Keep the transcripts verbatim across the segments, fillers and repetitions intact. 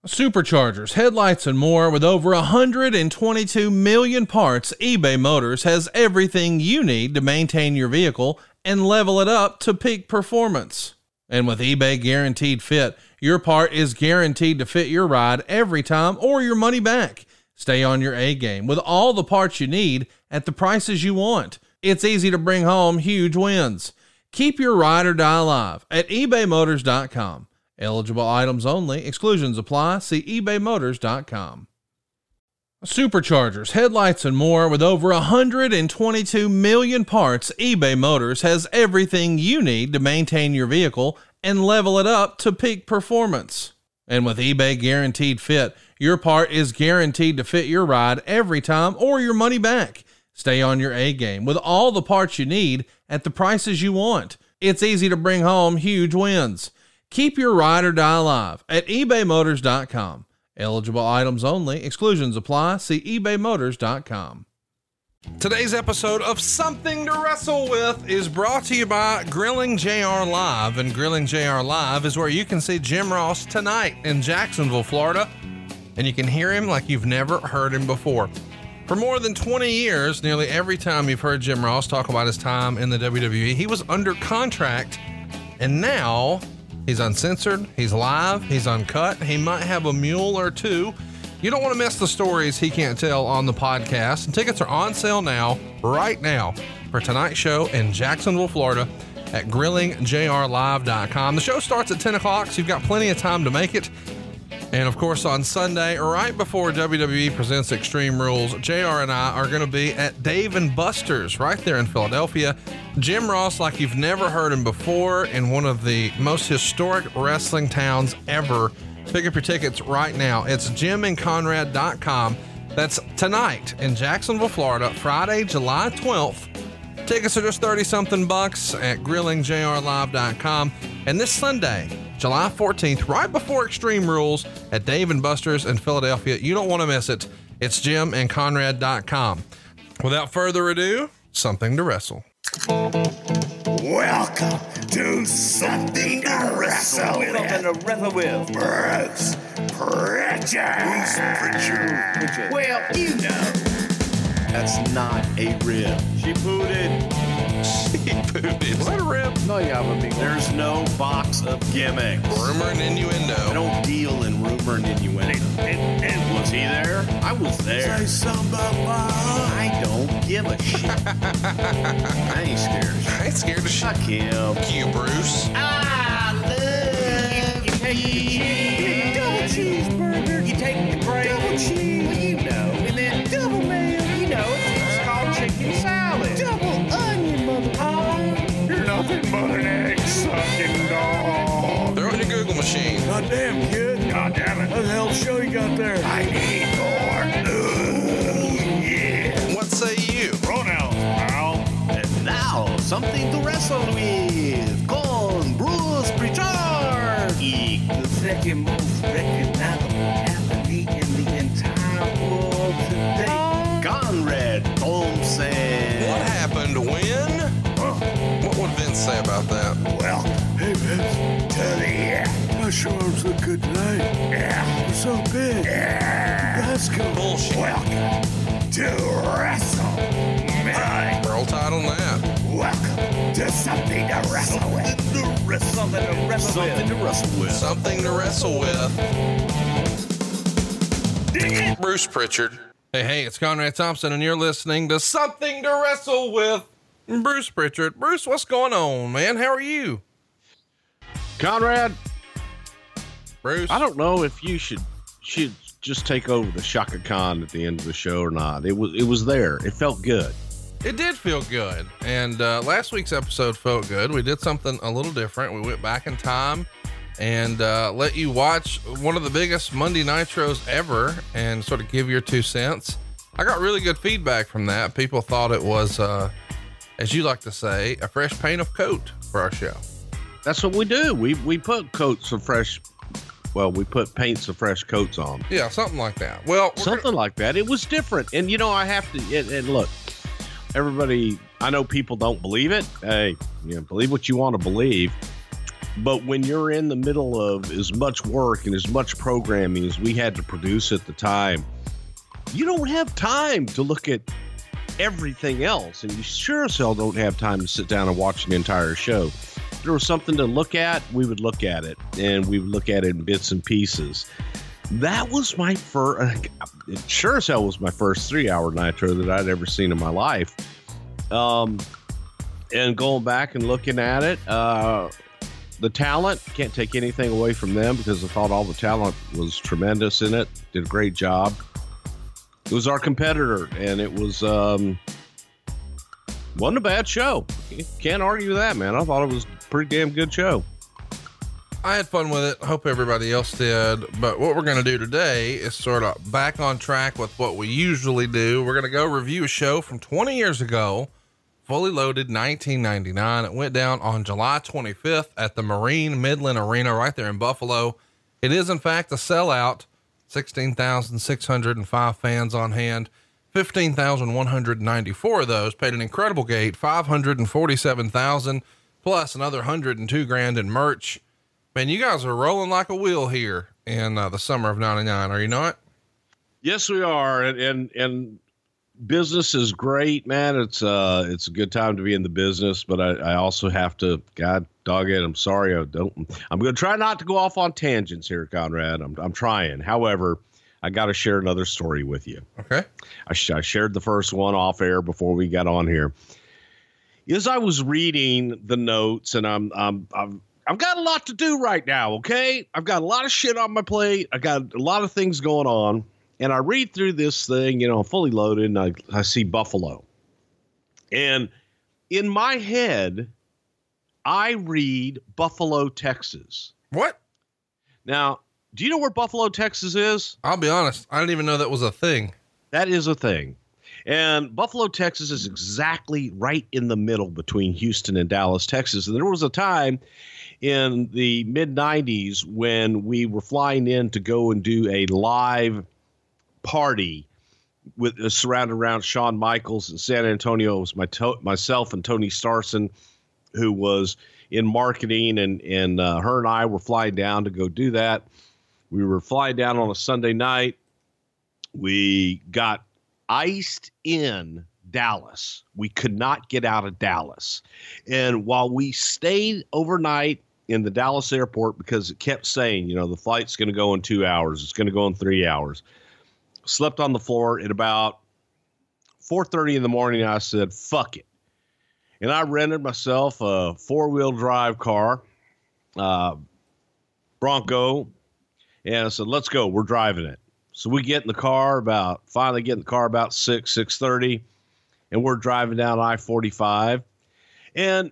Superchargers, headlights, and more. With over one hundred twenty-two million parts, eBay Motors has everything you need to maintain your vehicle and level it up to peak performance. And with eBay Guaranteed Fit, your part is guaranteed to fit your ride every time or your money back. Stay on your A game with all the parts you need at the prices you want. It's easy to bring home huge wins. Keep your ride or die alive at ebay motors dot com. Eligible items only. Exclusions apply. See ebay motors dot com. Superchargers, headlights, and more. With over one hundred twenty-two million parts, eBay Motors has everything you need to maintain your vehicle and level it up to peak performance. And with eBay Guaranteed Fit, your part is guaranteed to fit your ride every time or your money back. Stay on your A game with all the parts you need at the prices you want. It's easy to bring home huge wins. Keep your ride or die alive at ebay motors dot com. Eligible items only. Exclusions apply. See ebay motors dot com. Today's episode of Something to Wrestle With is brought to you by Grilling J R Live. And Grilling J R Live is where you can see Jim Ross tonight in Jacksonville, Florida. And you can hear him like you've never heard him before. For more than twenty years, nearly every time you've heard Jim Ross talk about his time in the W W E, he was under contract. And now he's uncensored, he's live, he's uncut, he might have a mule or two. You don't want to miss the stories he can't tell on the podcast. And tickets are on sale now, right now, for tonight's show in Jacksonville, Florida at grilling j r live dot com. The show starts at ten o'clock, so you've got plenty of time to make it. And of course, on Sunday, right before W W E presents Extreme Rules, J R and I are going to be at Dave and Buster's right there in Philadelphia. Jim Ross, like you've never heard him before, in one of the most historic wrestling towns ever. Pick up your tickets right now. It's jim and conrad dot com. That's tonight in Jacksonville, Florida, Friday, July twelfth. Tickets are just thirty something bucks at grilling j r live dot com. And this Sunday, July fourteenth, right before Extreme Rules at Dave and Buster's in Philadelphia. You don't want to miss it. It's jim and conrad dot com. Without further ado, Something to Wrestle. Welcome to Something to Wrestle With. Something to Wrestle With. Bruce Pritchard. Bruce Pritchard. Well, you know, That's not a rib. She pooted. She pooted. Is that a rib? No, yeah, I mean, there's no box of gimmicks. Rumor and innuendo. I don't deal in rumor and innuendo. And, and was he there? I was there. say something I don't give a shit. I ain't scared of shit. I ain't scared of shit. Fuck him. You, Bruce. I love you. You take the cheese. Double cheeseburger. You take the bread. Double cheese. Well, you know. And then double mayo. You know, it's called chicken salad. Double onion, motherfucker. You're nothing but an egg-sucking dog. Throw it in your Google machine. Goddamn, kid. God damn it. What the hell show you got there? I need more. Ooh, yeah. What say you? Pronouns, pal. And now, something to wrestle with. Con Bruce Pritchard. The second most recognizable athlete in the entire world today. Conrad Thompson. What happened when? Huh. What would Vince say about that? Well, hey, Vince, to the end. My sure arms look good tonight. Yeah. You're so big. Yeah. Let's go. Bullshit. Welcome to Wrestle Man. World title on that. Welcome to Something to Wrestle With. Something to wrestle Something to wrestle with. Something to wrestle with. Bruce Pritchard. Hey, hey, it's Conrad Thompson, and you're listening to Something to Wrestle With. Bruce Pritchard. Bruce, what's going on, man? How are you? Conrad, Bruce? I don't know if you should should just take over the Shaka Khan at the end of the show or not. It was it was there. It felt good. It did feel good. And uh, last week's episode felt good. We did something a little different. We went back in time and uh, let you watch one of the biggest Monday Nitros ever and sort of give your two cents. I got really good feedback from that. People thought it was, uh, as you like to say, a fresh paint of coat for our show. That's what we do. We we put coats of fresh. Well, we put paints of fresh coats on. Yeah, something like that. Well, Something gonna- like that. It was different. And, you know, I have to, and, and look, everybody, I know people don't believe it. Hey, you know, believe what you want to believe. But when you're in the middle of as much work and as much programming as we had to produce at the time, you don't have time to look at everything else. And you sure as hell don't have time to sit down and watch an entire show. If there was something to look at, we would look at it, and we would look at it in bits and pieces. That was my first, it sure as hell was my first three hour Nitro that I'd ever seen in my life. Um, and going back and looking at it, uh, the talent, can't take anything away from them because I thought all the talent was tremendous in it. Did a great job. It was our competitor, and it was, um, wasn't a bad show. Can't argue that, man. I thought it was a pretty damn good show. I had fun with it. Hope everybody else did. But what we're going to do today is sort of back on track with what we usually do. We're going to go review a show from twenty years ago, Fully Loaded, nineteen ninety-nine. It went down on July twenty-fifth at the Marine Midland Arena right there in Buffalo. It is, in fact, a sellout. sixteen thousand six hundred five fans on hand. fifteen thousand one hundred ninety-four of those paid an incredible gate, five hundred forty-seven thousand, plus another one hundred two grand in merch. Man, you guys are rolling like a wheel here in uh, the summer of ninety-nine, are you not? Yes, we are. And, and, and business is great, man. It's uh, it's a good time to be in the business, but I, I also have to, God dog it. I'm sorry. I don't, I'm going to try not to go off on tangents here, Conrad. I'm, I'm trying. However, I got to share another story with you. Okay. I, sh- I shared the first one off air before we got on here. As I was reading the notes, and I'm, I'm, I'm, I've got a lot to do right now. Okay. I've got a lot of shit on my plate. I got a lot of things going on, and I read through this thing, you know, Fully Loaded, and I, I see Buffalo, and in my head, I read Buffalo, Texas. What? Now, do you know where Buffalo, Texas is? I'll be honest. I didn't even know that was a thing. That is a thing. And Buffalo, Texas is exactly right in the middle between Houston and Dallas, Texas. And there was a time in the mid nineties when we were flying in to go and do a live party with uh, surrounded around Shawn Michaels in San Antonio. It was my to- myself and Tony Starson, who was in marketing, and, and uh, her and I were flying down to go do that. We were flying down on a Sunday night. We got iced in Dallas. We could not get out of Dallas. And while we stayed overnight in the Dallas airport, because it kept saying, you know, the flight's going to go in two hours. It's going to go in three hours. Slept on the floor at about four thirty in the morning. I said, fuck it. And I rented myself a four-wheel drive car, uh, Bronco. And I said, let's go. We're driving it. So we get in the car about, finally get in the car about six, six thirty, and we're driving down I forty-five. And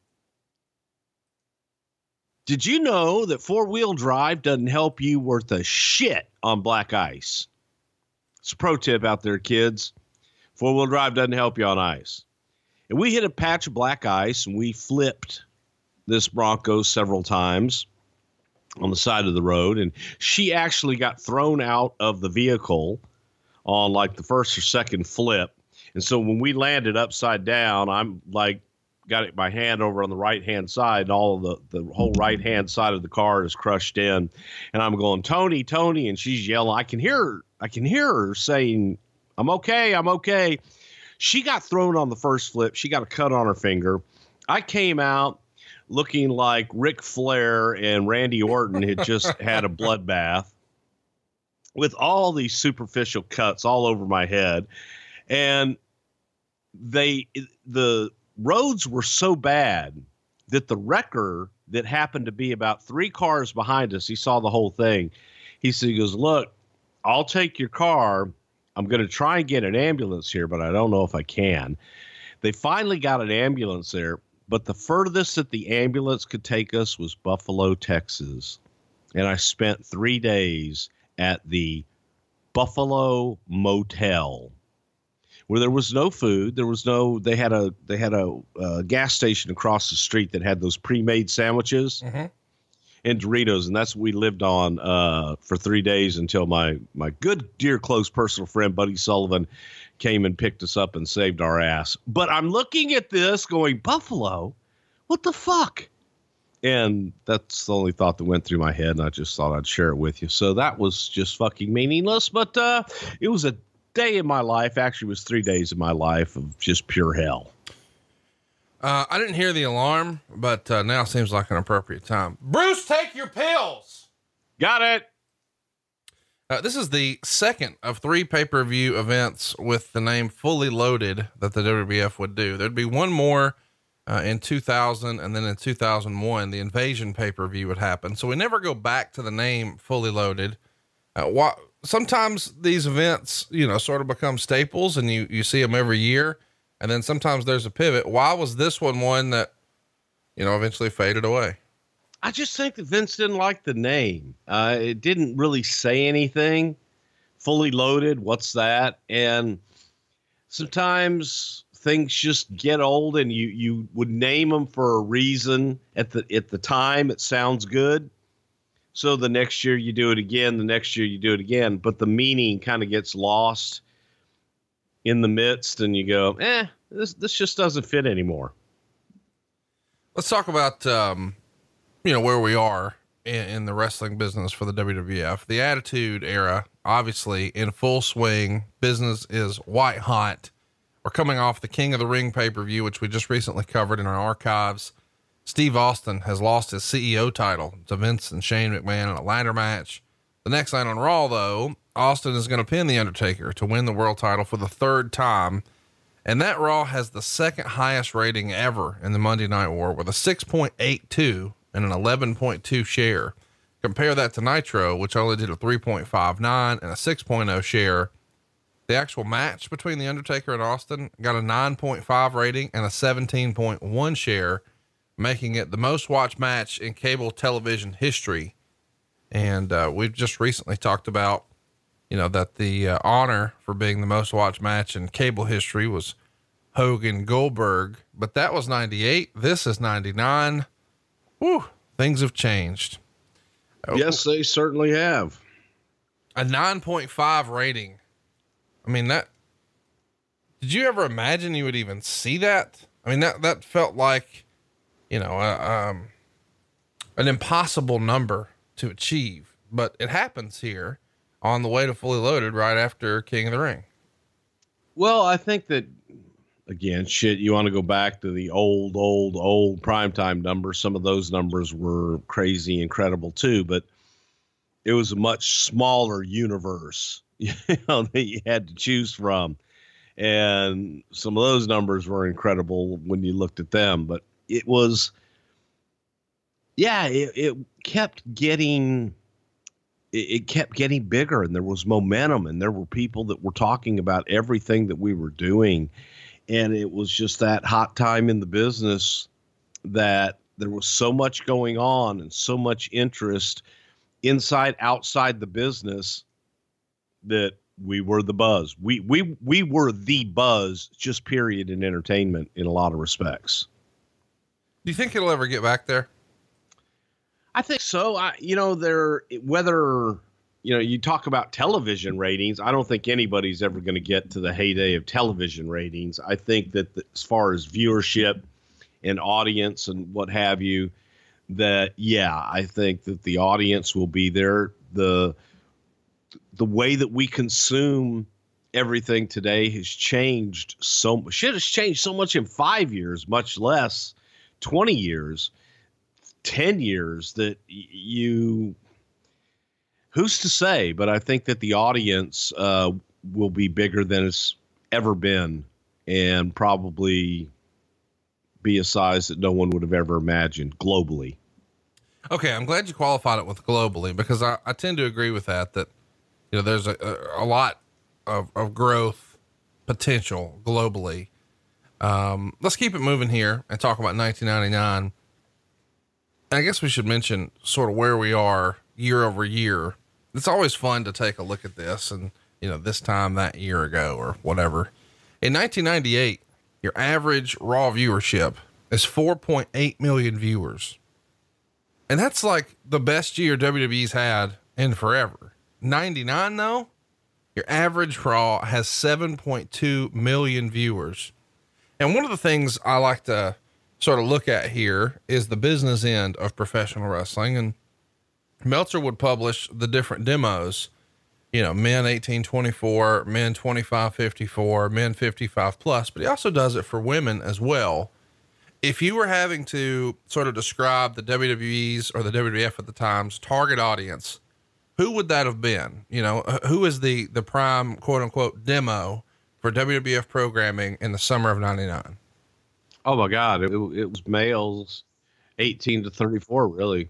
did you know that four-wheel drive doesn't help you worth a shit on black ice? It's a pro tip out there, kids. Four-wheel drive doesn't help you on ice. And we hit a patch of black ice, and we flipped this Bronco several times on the side of the road, and she actually got thrown out of the vehicle on like the first or second flip. And so when we landed upside down, I'm like, got it, my hand over on the right hand side, and all of the, the whole right hand side of the car is crushed in. And I'm going, Tony, Tony, and she's yelling. I can hear her. I can hear her saying, I'm okay. I'm okay. She got thrown on the first flip. She got a cut on her finger. I came out looking like Ric Flair and Randy Orton had just had a bloodbath with all these superficial cuts all over my head. And they, the roads were so bad that the wrecker that happened to be about three cars behind us, he saw the whole thing. He said, he goes, look, I'll take your car. I'm going to try and get an ambulance here, but I don't know if I can. They finally got an ambulance there. But the furthest that the ambulance could take us was Buffalo, Texas. And I spent three days at the Buffalo Motel, where there was no food. There was no, they had a, they had a, a gas station across the street that had those pre-made sandwiches mm-hmm. and Doritos. And that's what we lived on uh, for three days until my, my good, dear, close personal friend, Buddy Sullivan, came and picked us up and saved our ass. But I'm looking at this going, Buffalo, what the fuck? And that's the only thought that went through my head, and I just thought I'd share it with you. So that was just fucking meaningless, but uh, it was a day in my life. Actually, it was three days of my life of just pure hell. Uh, I didn't hear the alarm, but uh, now seems like an appropriate time. Bruce, take your pills. Got it. Uh, this is the second of three pay-per-view events with the name Fully Loaded that the W W F would do. There'd be one more uh, in two thousand, and then in two thousand one, the Invasion pay-per-view would happen. So we never go back to the name Fully Loaded. Uh, why, sometimes these events, you know, sort of become staples, and you, you see them every year. And then sometimes there's a pivot. Why was this one one that, you know, eventually faded away? I just think that Vince didn't like the name. Uh, it didn't really say anything. Fully Loaded, what's that? And sometimes things just get old, and you, you would name them for a reason. At the at the time, it sounds good. So the next year you do it again. The next year you do it again. But the meaning kind of gets lost in the midst, and you go, eh, this this just doesn't fit anymore. Let's talk about, um, you know, where we are in, in the wrestling business for the W W F. The Attitude Era, obviously in full swing. Business is white hot. We're coming off the King of the Ring pay-per-view, which we just recently covered in our archives. Steve Austin has lost his C E O title to Vince and Shane McMahon in a ladder match. The next night on Raw, though, Austin is going to pin The Undertaker to win the world title for the third time. And that Raw has the second highest rating ever in the Monday Night War with a six point eight two and an eleven point two share. Compare that to Nitro, which only did a three point five nine and a six point oh share. The actual match between The Undertaker and Austin got a nine point five rating and a seventeen point one share, making it the most watched match in cable television history. And, uh, we've just recently talked about, you know, that the uh, honor for being the most watched match in cable history was Hogan Goldberg, but that was ninety-eight. This is ninety-nine. Woo, things have changed. Yes, they certainly have. A nine point five rating. I mean, that, did you ever imagine you would even see that? I mean, that, that felt like, you know, uh, um, an impossible number to achieve, but it happens here on the way to Fully Loaded right after King of the Ring. Well, I think that, again, shit, you want to go back to the old, old, old primetime numbers. Some of those numbers were crazy, incredible too, but it was a much smaller universe, you know, that you had to choose from. And some of those numbers were incredible when you looked at them, but it was, yeah, it, it kept getting, it, it kept getting bigger, and there was momentum, and there were people that were talking about everything that we were doing. And it was just that hot time in the business that there was so much going on and so much interest inside, outside the business, that we were the buzz. We, we, we were the buzz, just period, in entertainment in a lot of respects. Do you think it'll ever get back there? I think so. I, you know, there, whether, you know, you talk about television ratings, I don't think anybody's ever going to get to the heyday of television ratings. I think that the, as far as viewership and audience and what have you, that, yeah, I think that the audience will be there. The, the way that we consume everything today has changed so much. Shit has changed so much in five years, much less twenty years, ten years, that you, who's to say, but I think that the audience uh, will be bigger than it's ever been, and probably be a size that no one would have ever imagined globally. Okay. I'm glad you qualified it with globally, because I, I tend to agree with that, that, you know, there's a, a, a lot of, of growth potential globally. Um, let's keep it moving here and talk about nineteen ninety-nine. I guess we should mention sort of where we are year over year. It's always fun to take a look at this, and, you know, this time that year ago or whatever. In nineteen ninety-eight, your average Raw viewership is four point eight million viewers. And that's like the best year W W E's had in forever. ninety-nine though, your average Raw has seven point two million viewers. And one of the things I like to sort of look at here is the business end of professional wrestling. And Meltzer would publish the different demos, you know, men eighteen twenty-four, men twenty-five fifty-four, men fifty-five plus, but he also does it for women as well. If you were having to sort of describe the W W E's or the W W F at the time's target audience, who would that have been? You know, who is the, the prime quote unquote demo for W W F programming in the summer of ninety-nine? Oh my God. It, it was males eighteen to thirty-four, really.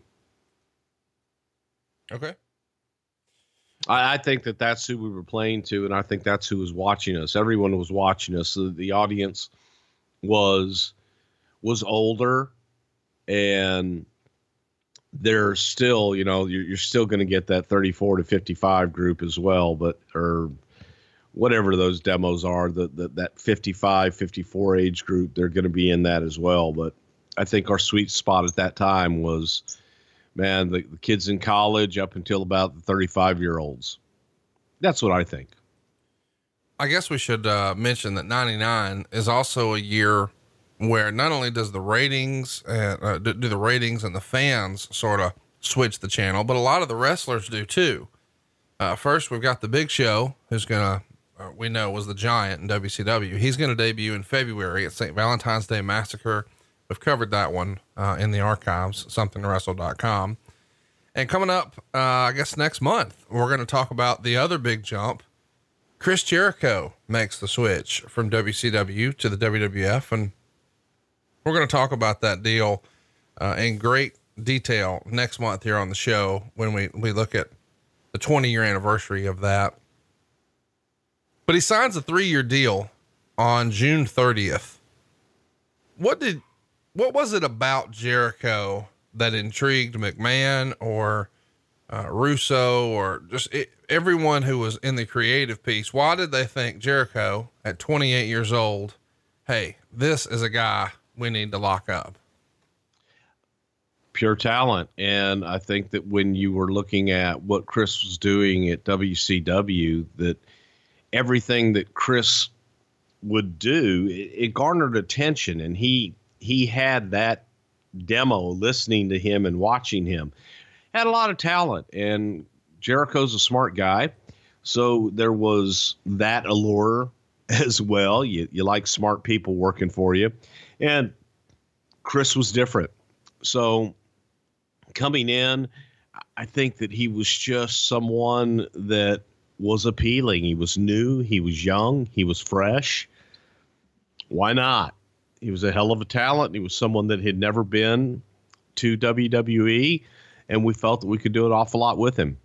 Okay. I, I think that that's who we were playing to. And I think that's who was watching us. Everyone was watching us. So the audience was, was older, and they're still, you know, you're, you're still going to get that thirty-four to fifty-five group as well, but, or whatever those demos are, the, the, that fifty-five, fifty-four age group, they're going to be in that as well. But I think our sweet spot at that time was, man, the, the kids in college up until about the thirty-five year olds. That's what I think. I guess we should uh, mention that ninety-nine is also a year where not only does the ratings and uh, do, do the ratings and the fans sort of switch the channel, but a lot of the wrestlers do too. Uh, first we've got the Big Show, who's going to, uh, we know was the Giant in W C W. He's going to debut in February at Saint Valentine's Day Massacre. We've covered that one, uh, in the archives, something to wrestle dot com. And coming up, uh, I guess next month, we're going to talk about the other big jump. Chris Jericho makes the switch from W C W to the W W F. And we're going to talk about that deal, uh, in great detail next month here on the show when we, we look at the twenty year anniversary of that. But he signs a three year deal on June thirtieth. What did, what was it about Jericho that intrigued McMahon or, uh, Russo or just it, everyone who was in the creative piece? Why did they think Jericho at twenty-eight years old, hey, this is a guy we need to lock up? Pure talent. And I think that when you were looking at what Chris was doing at W C W, that everything that Chris would do, it, it garnered attention. And he, he had that demo listening to him and watching him, had a lot of talent, and Jericho's a smart guy. So there was that allure as well. You, you like smart people working for you. And Chris was different. So coming in, I think that he was just someone that was appealing. He was new. He was young. He was fresh. Why not? He was a hell of a talent. He was someone that had never been to W W E, and we felt that we could do an awful lot with him.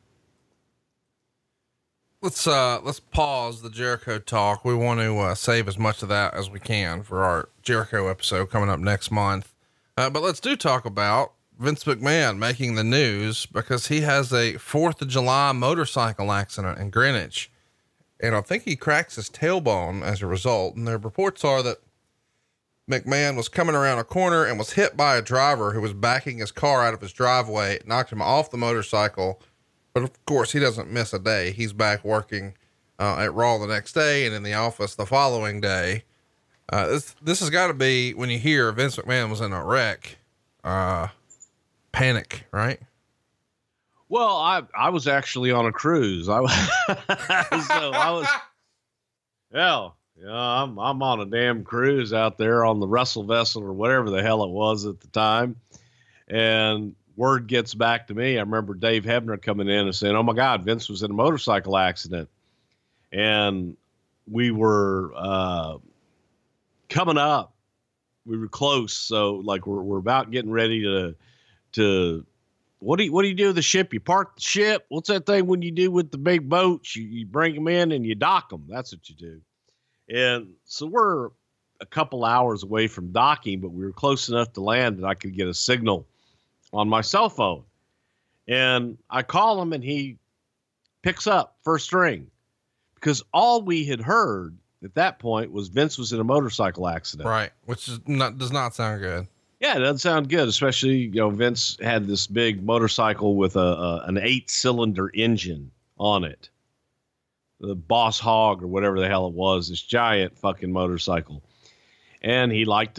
Let's, uh, let's pause the Jericho talk. We want to, uh, save as much of that as we can for our Jericho episode coming up next month. Uh, but let's do talk about Vince McMahon making the news because he has a fourth of July motorcycle accident in Greenwich. And I think he cracks his tailbone as a result. And the reports are that McMahon was coming around a corner and was hit by a driver who was backing his car out of his driveway, knocked him off the motorcycle. But of course he doesn't miss a day. He's back working, uh, at Raw the next day and in the office the following day. Uh, this, this has got to be, when you hear Vince McMahon was in a wreck, uh, panic, right? Well, I, I was actually on a cruise. I was, so I was, hell, yeah, I'm, I'm on a damn cruise out there on the Wrestle Vessel or whatever the hell it was at the time. And word gets back to me. I remember Dave Hebner coming in and saying, oh my God, Vince was in a motorcycle accident. And we were, uh, coming up, we were close. So like, we're, we're about getting ready to, to, what do you, what do you do with the ship? You park the ship. What's that thing when you do with the big boats? You, you bring them in and you dock them. That's what you do. And so we're a couple hours away from docking, but we were close enough to land that I could get a signal on my cell phone. And I call him and he picks up first ring because all we had heard at that point was Vince was in a motorcycle accident. Right. Which is not, does not sound good. Yeah, it doesn't sound good, especially, you know, Vince had this big motorcycle with a, a an eight cylinder engine on it. The Boss Hog or whatever the hell it was, this giant fucking motorcycle. And he liked to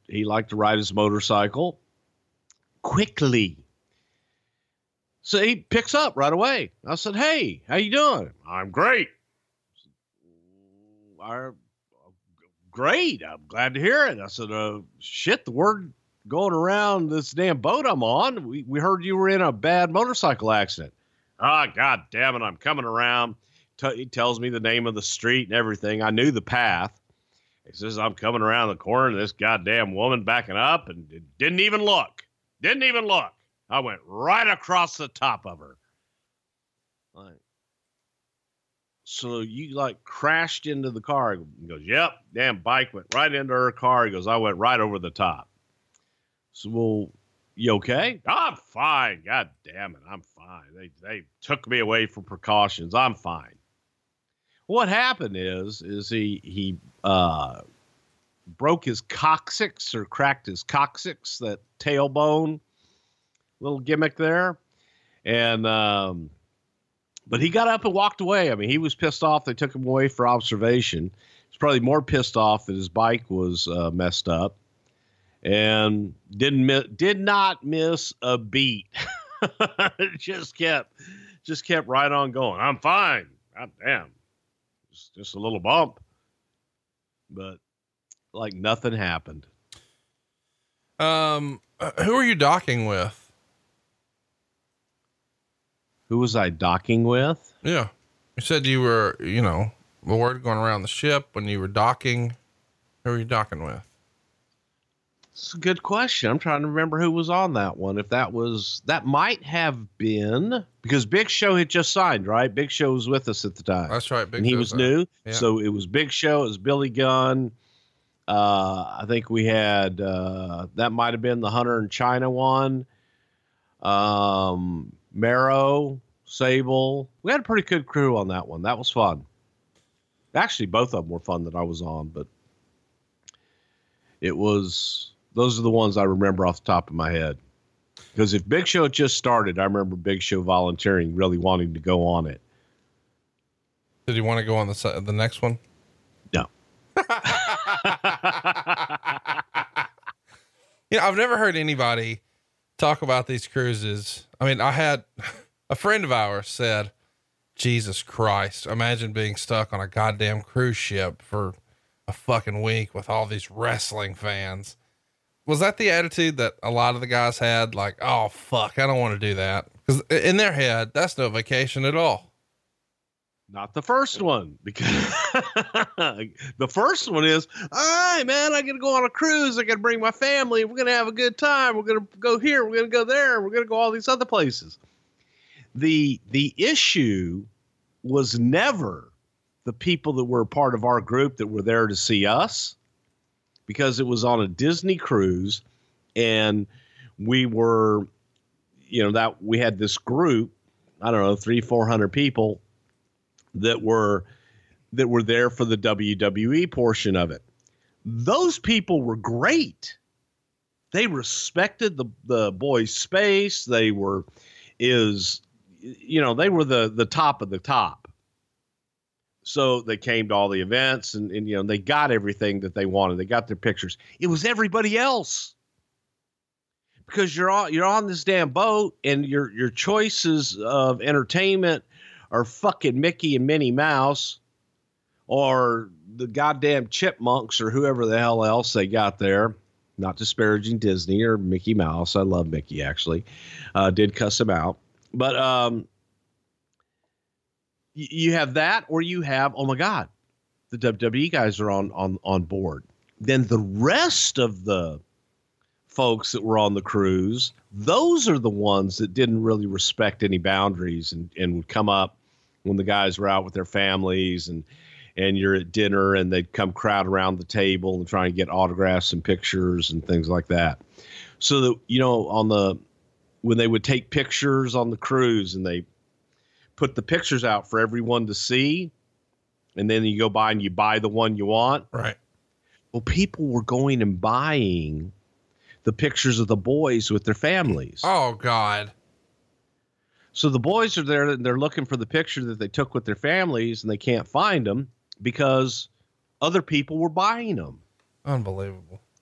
he liked to ride his motorcycle quickly. So he picks up right away. I said, "Hey, how you doing?" "I'm great." "I'm great. I'm glad to hear it." I said, uh, shit, the word going around this damn boat I'm on, we, we heard you were in a bad motorcycle accident. "Ah, oh, God damn it. I'm coming around." T- he tells me the name of the street and everything. I knew the path. He says, "I'm coming around the corner, this goddamn woman backing up, and didn't even look. Didn't even look. I went right across the top of her." Like, so you like crashed into the car? He goes, "Yep, damn bike went right into her car." He goes, "I went right over the top." So, well, you okay? "I'm fine. God damn it, I'm fine. They they took me away for precautions. I'm fine." What happened is, is he he uh, broke his coccyx or cracked his coccyx, that tailbone little gimmick there, and um, but he got up and walked away. I mean, he was pissed off. They took him away for observation. He's probably more pissed off that his bike was uh, messed up, and didn't mi- did not miss a beat. just kept just kept right on going. "I'm fine. God damn. Just, just a little bump." But like nothing happened. Um, who are you docking with? Who was I docking with? Yeah. You said you were, you know, the word going around the ship when you were docking. Who are you docking with? It's a good question. I'm trying to remember who was on that one. If that was, that might have been, because Big Show had just signed, right? Big Show was with us at the time. That's right. Big and he Show's was there. new. Yeah. So it was Big Show. It was Billy Gunn. Uh, I think we had, uh, that might've been the Hunter and China one. Um, Marrow, Sable. We had a pretty good crew on that one. That was fun. Actually, both of them were fun that I was on, but it was, those are the ones I remember off the top of my head. Because if Big Show had just started, I remember Big Show volunteering, really wanting to go on it. Did you want to go on the se- the next one? No. You know, I've never heard anybody talk about these cruises. I mean, I had a friend of ours said, "Jesus Christ, imagine being stuck on a goddamn cruise ship for a fucking week with all these wrestling fans." Was that the attitude that a lot of the guys had? Like, "Oh fuck, I don't want to do that." Cause in their head, that's no vacation at all. Not the first one, because the first one is, "All right, man, I got to go on a cruise. I got to bring my family. We're going to have a good time. We're going to go here. We're going to go there. We're going to go all these other places." The, the issue was never the people that were a part of our group that were there to see us, because it was on a Disney cruise, and we were, you know, that we had this group, I don't know, three, four hundred people that were, that were there for the W W E portion of it. Those people were great. They respected the, the boys' space. They were, is, you know, they were the, the top of the top. So they came to all the events, and, and, you know, they got everything that they wanted. They got their pictures. It was everybody else, because you're on, you're on this damn boat, and your, your choices of entertainment are fucking Mickey and Minnie Mouse, or the goddamn Chipmunks, or whoever the hell else they got there. Not disparaging Disney or Mickey Mouse. I love Mickey, actually. Uh, did cuss him out. But, um, you have that, or you have, oh my God, the W W E guys are on, on, on board. Then the rest of the folks that were on the cruise, those are the ones that didn't really respect any boundaries, and, and would come up when the guys were out with their families, and, and you're at dinner, and they'd come crowd around the table and try and get autographs and pictures and things like that. So that, you know, on the, when they would take pictures on the cruise, and they put the pictures out for everyone to see, and then you go by and you buy the one you want. Right. Well, people were going and buying the pictures of the boys with their families. Oh God. So the boys are there, and they're looking for the picture that they took with their families, and they can't find them because other people were buying them. Unbelievable.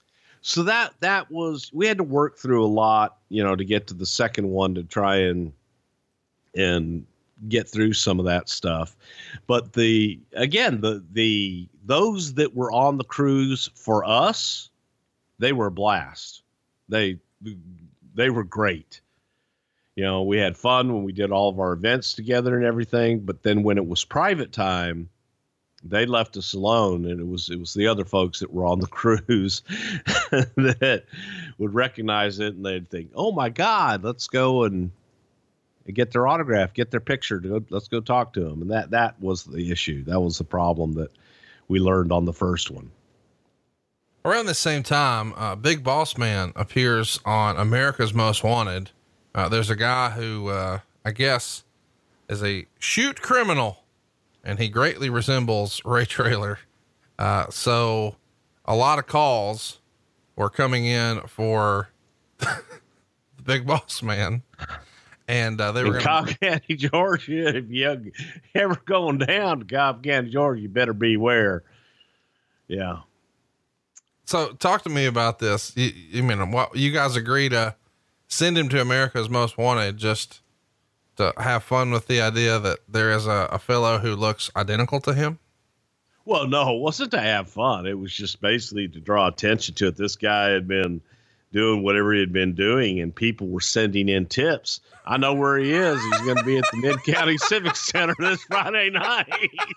So that, that was, we had to work through a lot, you know, to get to the second one to try and, and get through some of that stuff. But the, again, the, the, those that were on the cruise for us, they were a blast. They, they were great. You know, we had fun when we did all of our events together and everything, but then when it was private time, they left us alone, and it was it was the other folks that were on the cruise that would recognize it, and they'd think, "Oh my God, let's go and, and get their autograph, get their picture. To go, let's go talk to them." And that that was the issue. That was the problem that we learned on the first one. Around the same time, uh, Big Boss Man appears on America's Most Wanted. Uh, there's a guy who uh, I guess is a shoot criminal, and he greatly resembles Ray Traylor. Uh, so a lot of calls were coming in for the Big Boss Man. And, uh, they were in Cobb County, Georgia. If you ever going down to Cobb County, Georgia, you better beware. Yeah. So talk to me about this. You, you mean, what, you guys agree to send him to America's Most Wanted just to have fun with the idea that there is a, a fellow who looks identical to him? Well, no, it wasn't to have fun. It was just basically to draw attention to it. This guy had been doing whatever he had been doing, and people were sending in tips. I know where he is. He's going to be at the Mid-County Civic Center this Friday night.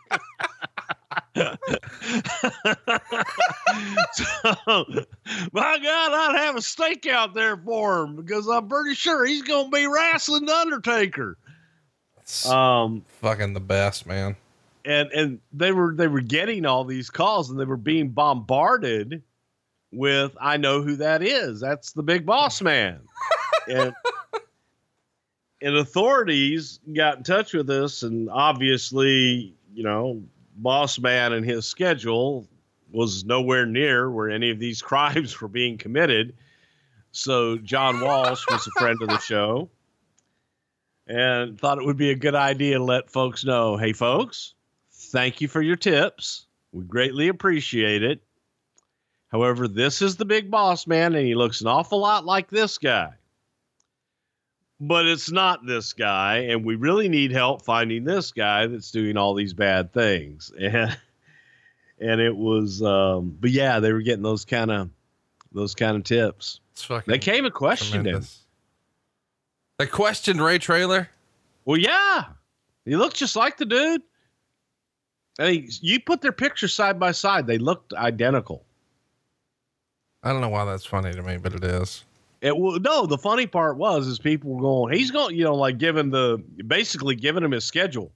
So, my God, I'd have a steak out there for him, because I'm pretty sure he's going to be wrestling the Undertaker. Um, fucking the best, man. And, and they were, they were getting all these calls, and they were being bombarded with, "I know who that is. That's the Big Boss Man." and, and authorities got in touch with us, and obviously, you know, Boss Man and his schedule was nowhere near where any of these crimes were being committed. So John Walsh was a friend of the show and thought it would be a good idea to let folks know, "Hey folks, thank you for your tips. We greatly appreciate it. However, this is the Big Boss Man, and he looks an awful lot like this guy. But it's not this guy, and we really need help finding this guy that's doing all these bad things." And and it was, um, but yeah, they were getting those kind of those kind of tips. They came and questioned tremendous. him. They questioned Ray Traylor. Well, yeah, he looked just like the dude. I mean, you put their pictures side by side; they looked identical. I don't know why that's funny to me, but it is. It will, no, the funny part was, is people were going, he's going, you know, like giving the, basically giving him his schedule.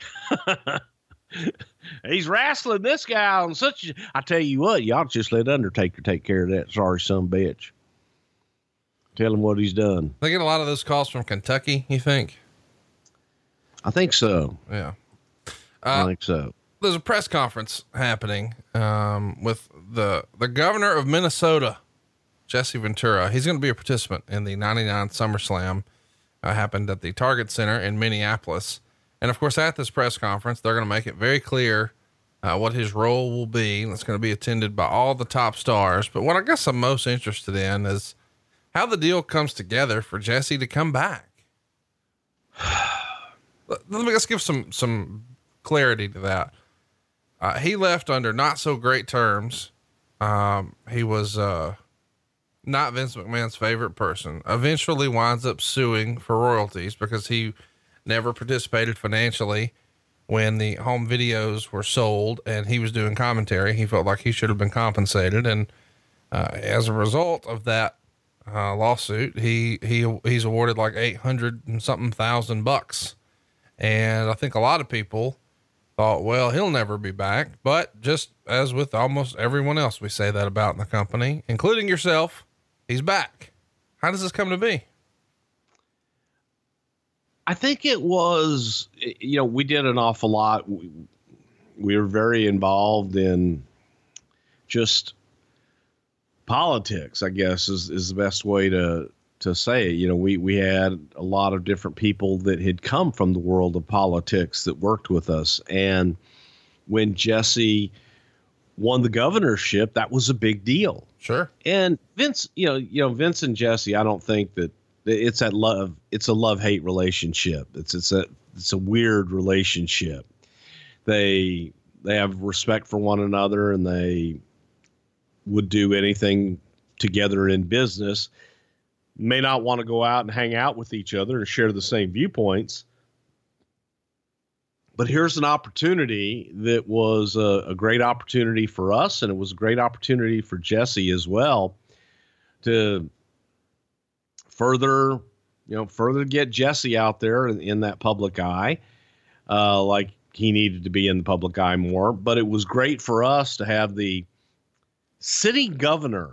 He's wrestling this guy on such, I tell you what, y'all just let Undertaker take care of that. Sorry, son bitch. Tell him what he's done. They get a lot of those calls from Kentucky, you think? I think so. Yeah. Uh, I think so. There's a press conference happening, um, with the, the governor of Minnesota, Jesse Ventura. He's going to be a participant in the ninety-nine SummerSlam, uh, happened at the Target Center in Minneapolis. And of course, at this press conference, they're going to make it very clear, uh, what his role will be. And it's going to be attended by all the top stars. But what I guess I'm most interested in is how the deal comes together for Jesse to come back. Let me just give some, some clarity to that. Uh, he left under not so great terms. Um, he was, uh, not Vince McMahon's favorite person, eventually winds up suing for royalties because he never participated financially when the home videos were sold and he was doing commentary. He felt like he should have been compensated. And, uh, as a result of that, uh, lawsuit, he, he, he's awarded like eight hundred and something thousand bucks. And I think a lot of people thought, well, he'll never be back, but just as with almost everyone else, we say that about in the company, including yourself, he's back. How does this come to be? I think it was, you know, we did an awful lot. We, we were very involved in just politics, I guess is, is the best way to, to say it. You know, we, we had a lot of different people that had come from the world of politics that worked with us. And when Jesse won the governorship, that was a big deal. Sure. And Vince, you know, you know, Vince and Jesse, I don't think that it's that love, it's a love-hate relationship. It's, it's a, it's a weird relationship. They, they have respect for one another, and they would do anything together in business. May not want to go out and hang out with each other and share the same viewpoints. But here's an opportunity that was a, a great opportunity for us, and it was a great opportunity for Jesse as well to further, you know, further get Jesse out there in, in that public eye, uh, like he needed to be in the public eye more. But it was great for us to have the sitting governor.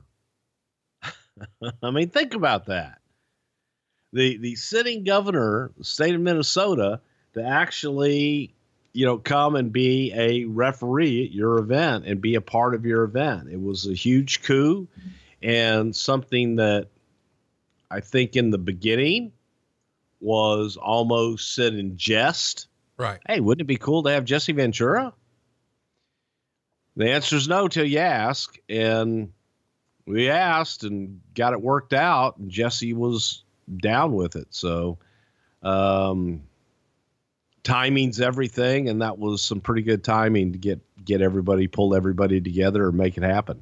I mean, think about that. The the sitting governor, the state of Minnesota, to actually, you know, come and be a referee at your event and be a part of your event. It was a huge coup, and something that I think in the beginning was almost said in jest. Right. Hey, wouldn't it be cool to have Jesse Ventura? The answer is no till you ask. And we asked and got it worked out, and Jesse was down with it. So, um, timing's everything, and that was some pretty good timing to get get everybody, pull everybody together and make it happen.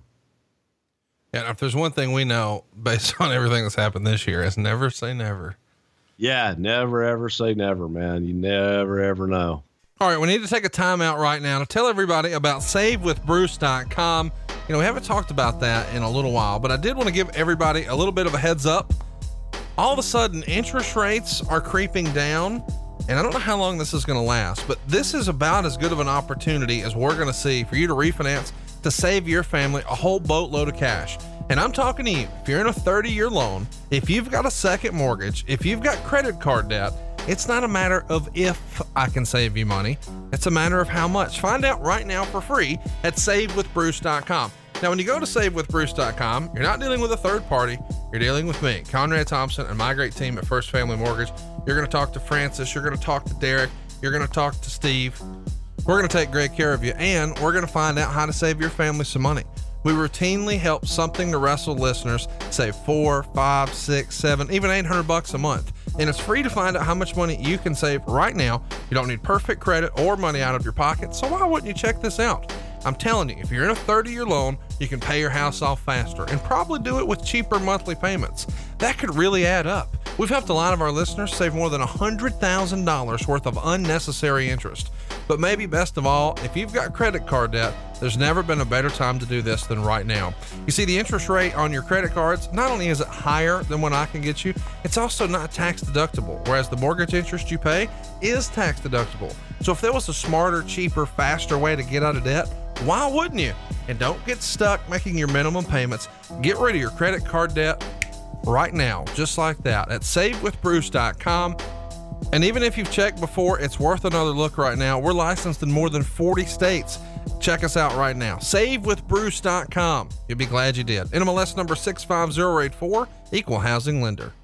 And if there's one thing we know based on everything that's happened this year, is never say never. Yeah, never ever say never, man. You never ever know. All right, we need to take a time out right now to tell everybody about save with bruce dot com. You know, we haven't talked about that in a little while, but I did want to give everybody a little bit of a heads up. All of a sudden, interest rates are creeping down, and I don't know how long this is going to last, but this is about as good of an opportunity as we're going to see for you to refinance to save your family a whole boatload of cash. And I'm talking to you. If you're in a thirty year loan, if you've got a second mortgage, if you've got credit card debt, it's not a matter of if I can save you money. It's a matter of how much. Find out right now for free at save with bruce dot com. Now, when you go to save with bruce dot com, you're not dealing with a third party. You're dealing with me, Conrad Thompson, and my great team at First Family Mortgage. You're going to talk to Francis. You're going to talk to Derek. You're going to talk to Steve. We're going to take great care of you, and we're going to find out how to save your family some money. We routinely help Something to Wrestle listeners save four, five, six, seven, even eight hundred bucks a month. And it's free to find out how much money you can save right now. You don't need perfect credit or money out of your pocket. So why wouldn't you check this out? I'm telling you, if you're in a thirty year loan, you can pay your house off faster and probably do it with cheaper monthly payments. That could really add up. We've helped a lot of our listeners save more than one hundred thousand dollars worth of unnecessary interest. But maybe best of all, if you've got credit card debt, there's never been a better time to do this than right now. You see, the interest rate on your credit cards, not only is it higher than what I can get you, it's also not tax deductible, whereas the mortgage interest you pay is tax deductible. So if there was a smarter, cheaper, faster way to get out of debt, why wouldn't you? And don't get stuck making your minimum payments. Get rid of your credit card debt right now, just like that, at save with bruce dot com. And even if you've checked before, it's worth another look right now. We're licensed in more than forty states. Check us out right now. save with bruce dot com. You'll be glad you did. N M L S number six five zero eight four, equal housing lender.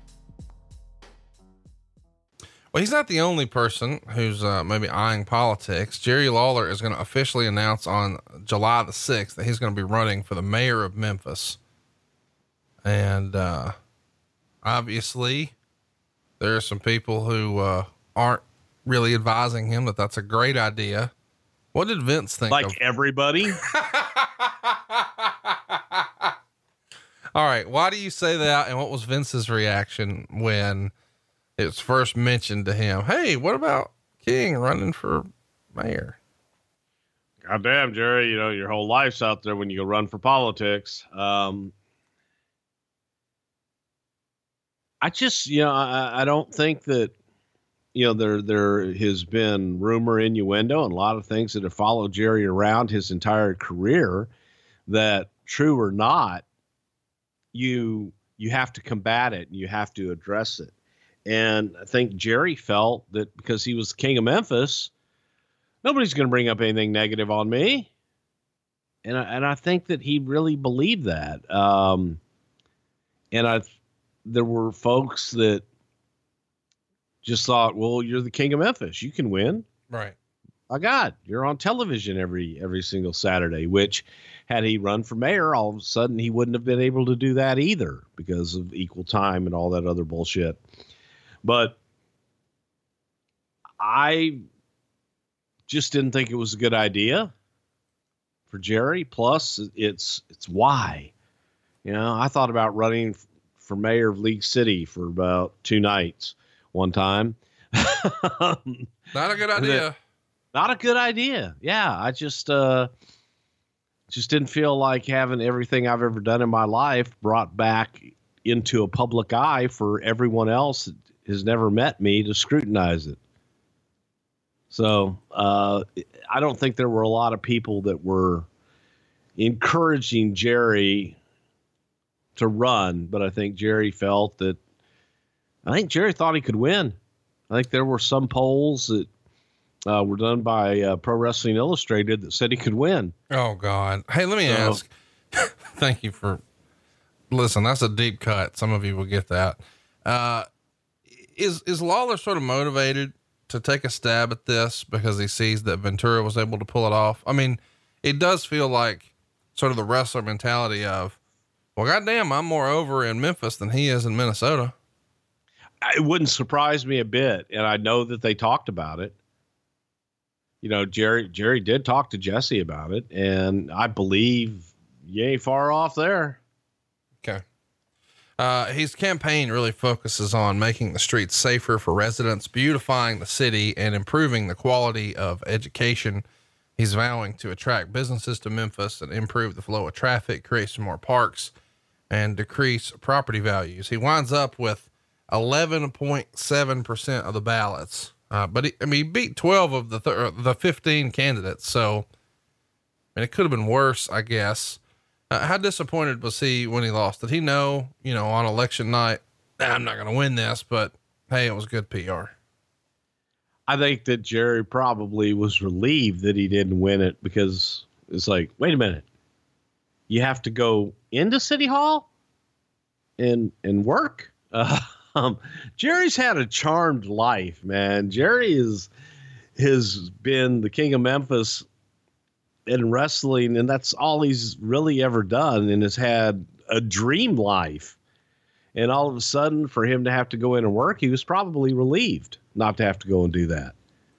Well, he's not the only person who's uh, maybe eyeing politics. Jerry Lawler is going to officially announce on July the sixth that he's going to be running for the mayor of Memphis. And uh, obviously, there are some people who uh, aren't really advising him that that's a great idea. What did Vince think? Like of- everybody? All right. Why do you say that? And what was Vince's reaction when it was first mentioned to him? Hey, what about King running for mayor? God damn, Jerry, you know, your whole life's out there when you go run for politics. Um, I just, you know, I, I don't think that, you know, there, there has been rumor, innuendo, and a lot of things that have followed Jerry around his entire career that, true or not, you, you have to combat it and you have to address it. And I think Jerry felt that because he was the king of Memphis, nobody's going to bring up anything negative on me. And I, and I think that he really believed that. Um, and I, there were folks that just thought, well, you're the king of Memphis. You can win. Right. my God, you're on television every every single Saturday, which had he run for mayor, all of a sudden he wouldn't have been able to do that either because of equal time and all that other bullshit. But I just didn't think it was a good idea for Jerry. Plus, it's it's why. You know, I thought about running for mayor of League City for about two nights one time. Not a good idea. Not a good idea. Yeah, I just uh, just didn't feel like having everything I've ever done in my life brought back into a public eye for everyone else that has never met me to scrutinize it. So uh, I don't think there were a lot of people that were encouraging Jerry to run, but I think Jerry felt that, I think Jerry thought he could win. I think there were some polls that uh, were done by uh, Pro Wrestling Illustrated that said he could win. Oh God. Hey, let me So- ask, thank you for, listen, that's a deep cut. Some of you will get that. Uh, is, is Lawler sort of motivated to take a stab at this because he sees that Ventura was able to pull it off? I mean, it does feel like sort of the wrestler mentality of, well, goddamn, I'm more over in Memphis than he is in Minnesota. It wouldn't surprise me a bit. And I know that they talked about it. You know, Jerry, Jerry did talk to Jesse about it, and I believe you ain't far off there. Okay. Uh, his campaign really focuses on making the streets safer for residents, beautifying the city, and improving the quality of education. He's vowing to attract businesses to Memphis and improve the flow of traffic, create some more parks, and decrease property values. He winds up with eleven point seven percent of the ballots. Uh, but he, I mean, he beat twelve of the, th- the fifteen candidates. So, I mean, it could have been worse, I guess. Uh, how disappointed was he when he lost? Did he know, you know, on election night, nah, I'm not going to win this, but hey, it was good P R. I think that Jerry probably was relieved that he didn't win it because it's like, wait a minute, you have to go into City Hall and, and work. Uh, um, Jerry's had a charmed life, man. Jerry is, has been the king of Memphis in wrestling, and that's all he's really ever done, and has had a dream life. And all of a sudden, for him to have to go in and work, he was probably relieved not to have to go and do that.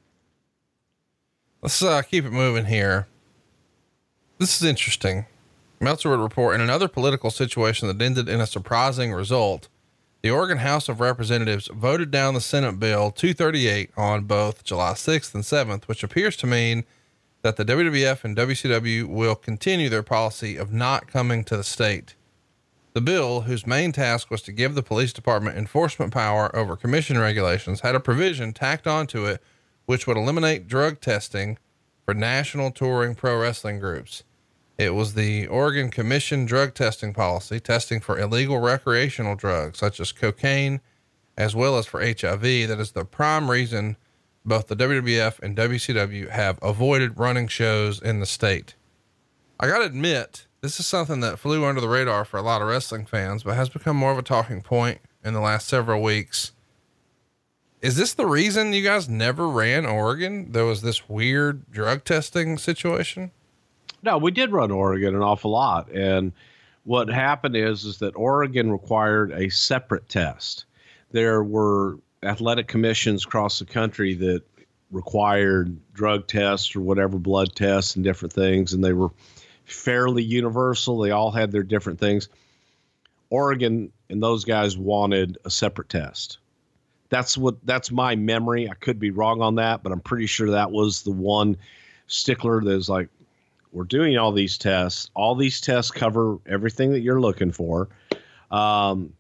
Let's uh, keep it moving here. This is interesting. Meltzer would report, in another political situation that ended in a surprising result, the Oregon House of Representatives voted down the Senate Bill two thirty-eight on both July sixth and seventh, which appears to mean that the W W F and W C W will continue their policy of not coming to the state. The bill, whose main task was to give the police department enforcement power over commission regulations, had a provision tacked onto it which would eliminate drug testing for national touring pro wrestling groups. It was the Oregon Commission drug testing policy, testing for illegal recreational drugs such as cocaine, as well as for H I V, that is the prime reason both the W W F and W C W have avoided running shows in the state. I gotta admit, this is something that flew under the radar for a lot of wrestling fans, but has become more of a talking point in the last several weeks. Is this the reason you guys never ran Oregon? There was this weird drug testing situation. No, we did run Oregon an awful lot. And what happened is, is that Oregon required a separate test. There were athletic commissions across the country that required drug tests or whatever, blood tests and different things. And they were fairly universal. They all had their different things. Oregon and those guys wanted a separate test. That's what, that's my memory. I could be wrong on that, but I'm pretty sure that was the one stickler that's like, we're doing all these tests. All these tests cover everything that you're looking for. Um,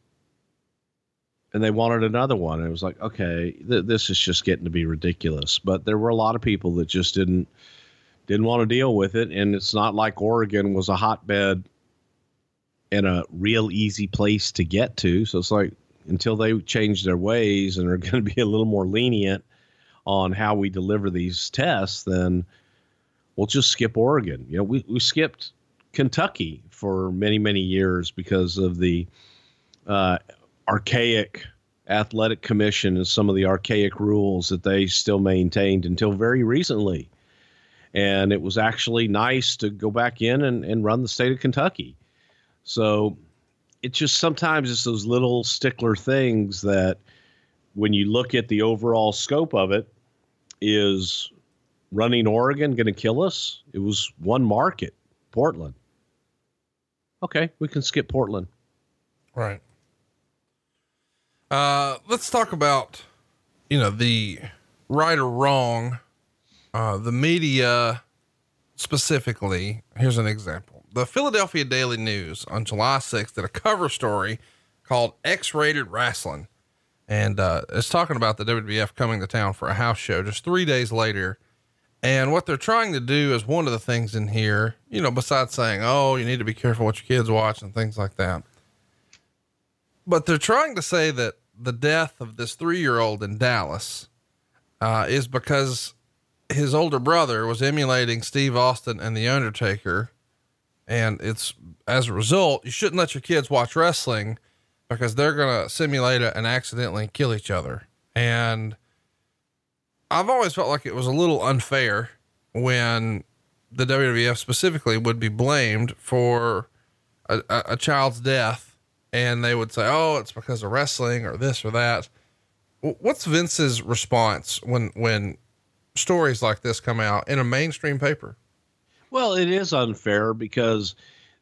and they wanted another one. And it was like, okay, th- this is just getting to be ridiculous. But there were a lot of people that just didn't, didn't want to deal with it. And it's not like Oregon was a hotbed and a real easy place to get to. So it's like, until they change their ways and are going to be a little more lenient on how we deliver these tests, then we'll just skip Oregon. You know, we, we skipped Kentucky for many, many years because of the uh, archaic athletic commission and some of the archaic rules that they still maintained until very recently. And it was actually nice to go back in and, and run the state of Kentucky. So it's just sometimes it's those little stickler things that when you look at the overall scope of it, is running Oregon going to kill us? It was one market, Portland. Okay, we can skip Portland. Right. Uh, let's talk about, you know, the right or wrong, uh, the media specifically. Here's an example. The Philadelphia Daily News on July sixth did a cover story called X-Rated Wrestling. And, uh, it's talking about the W W F coming to town for a house show just three days later. And what they're trying to do is one of the things in here, you know, besides saying, oh, you need to be careful what your kids watch and things like that. But they're trying to say that the death of this three-year-old in Dallas, uh, is because his older brother was emulating Steve Austin and The Undertaker. And it's, as a result, you shouldn't let your kids watch wrestling because they're going to simulate it and accidentally kill each other. And I've always felt like it was a little unfair when the W W F specifically would be blamed for a, a, a child's death. And they would say, oh, it's because of wrestling or this or that. What's Vince's response when, when stories like this come out in a mainstream paper? Well, it is unfair because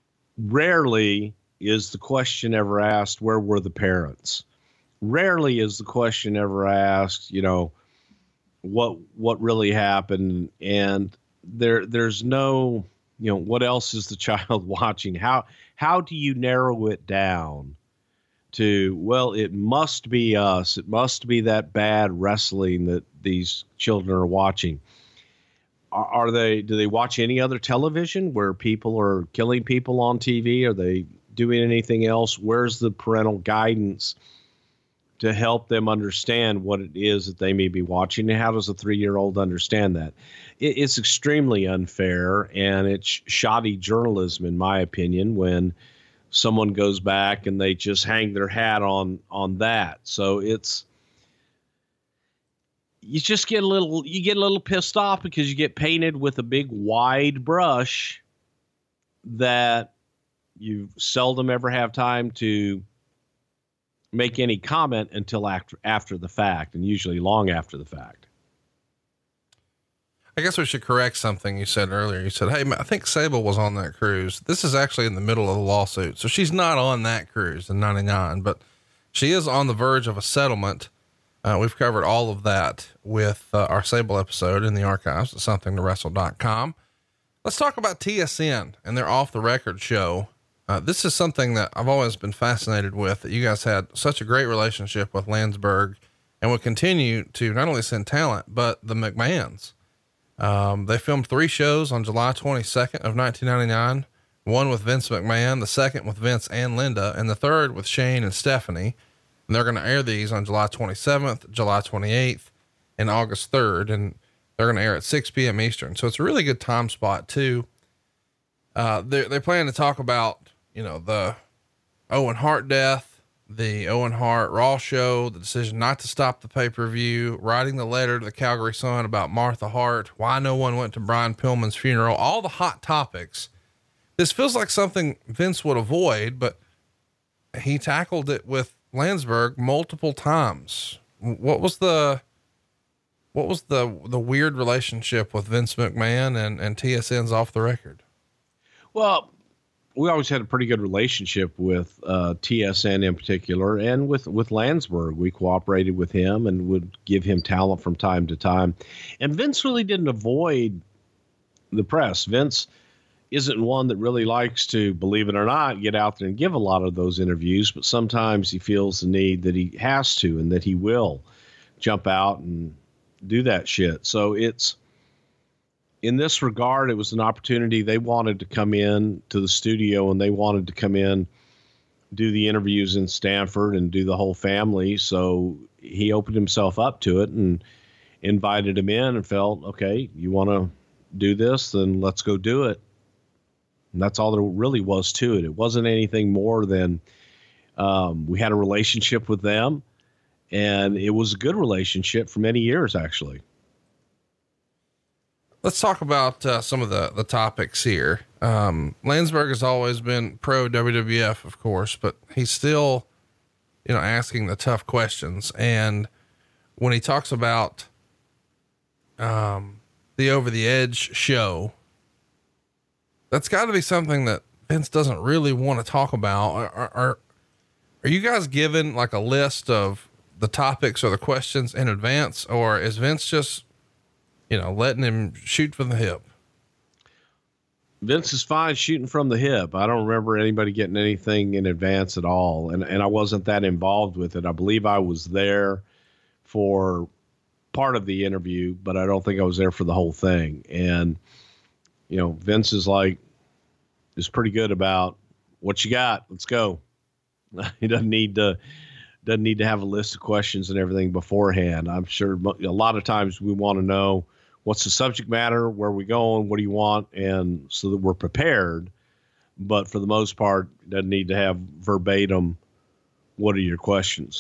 rarely is the question ever asked, where were the parents? Rarely is the question ever asked, you know, what, what really happened. And there, there's no, you know, what else is the child watching? How, how do you narrow it down to, well, it must be us. It must be that bad wrestling that these children are watching. Are, are they, do they watch any other television where people are killing people on T V? Are they doing anything else? Where's the parental guidance to help them understand what it is that they may be watching? And how does a three-year-old understand that? It, it's extremely unfair, and it's shoddy journalism, in my opinion, when someone goes back and they just hang their hat on, on that. So it's, you just get a little, you get a little pissed off because you get painted with a big wide brush that you seldom ever have time to make any comment until after, after the fact, and usually long after the fact. I guess we should correct something you said earlier. You said, hey, I think Sable was on that cruise. This is actually in the middle of the lawsuit. So she's not on that cruise in ninety-nine, but she is on the verge of a settlement. Uh, we've covered all of that with uh, our Sable episode in the archives at something to wrestle dot com. Let's talk about T S N and their Off the Record show. Uh, this is something that I've always been fascinated with, that you guys had such a great relationship with Landsberg and would continue to not only send talent, but the McMahons. Um, they filmed three shows on July twenty-second of nineteen ninety-nine, one with Vince McMahon, the second with Vince and Linda, and the third with Shane and Stephanie. And they're going to air these on July twenty-seventh, July twenty-eighth, and August third. And they're going to air at six p.m. Eastern. So it's a really good time spot too. Uh, they're, they plan to talk about, you know, the Owen Hart death, the Owen Hart Raw show, the decision not to stop the pay-per-view, writing the letter to the Calgary Sun about Martha Hart, why no one went to Brian Pillman's funeral, all the hot topics. This feels like something Vince would avoid, but he tackled it with Landsberg multiple times. What was the, what was the, the weird relationship with Vince McMahon and, and T S N's Off the Record? Well, we always had a pretty good relationship with uh, T S N in particular, and with, with Landsberg. We cooperated with him and would give him talent from time to time. And Vince really didn't avoid the press. Vince isn't one that really likes to, believe it or not, get out there and give a lot of those interviews, but sometimes he feels the need that he has to, and that he will jump out and do that shit. So it's, in this regard, it was an opportunity. They wanted to come in to the studio, and they wanted to come in, do the interviews in Stanford and do the whole family. So he opened himself up to it and invited him in and felt, okay, you want to do this, then let's go do it. And that's all there really was to it. It wasn't anything more than, um, we had a relationship with them, and it was a good relationship for many years, actually. Let's talk about uh, some of the, the topics here. Um, Landsberg has always been pro W W F, of course, but he's still, you know, asking the tough questions. And when he talks about, um, the Over the Edge show, that's gotta be something that Vince doesn't really want to talk about. Are, are, are you guys given like a list of the topics or the questions in advance, or is Vince just, you know, letting him shoot from the hip? Vince is fine shooting from the hip. I don't remember anybody getting anything in advance at all. And, and I wasn't that involved with it. I believe I was there for part of the interview, but I don't think I was there for the whole thing. And, you know, Vince is like, is pretty good about what you got. Let's go. He doesn't need to, doesn't need to have a list of questions and everything beforehand. I'm sure a lot of times we want to know what's the subject matter, where are we going, what do you want, and so that we're prepared. But for the most part, it doesn't need to have verbatim, what are your questions?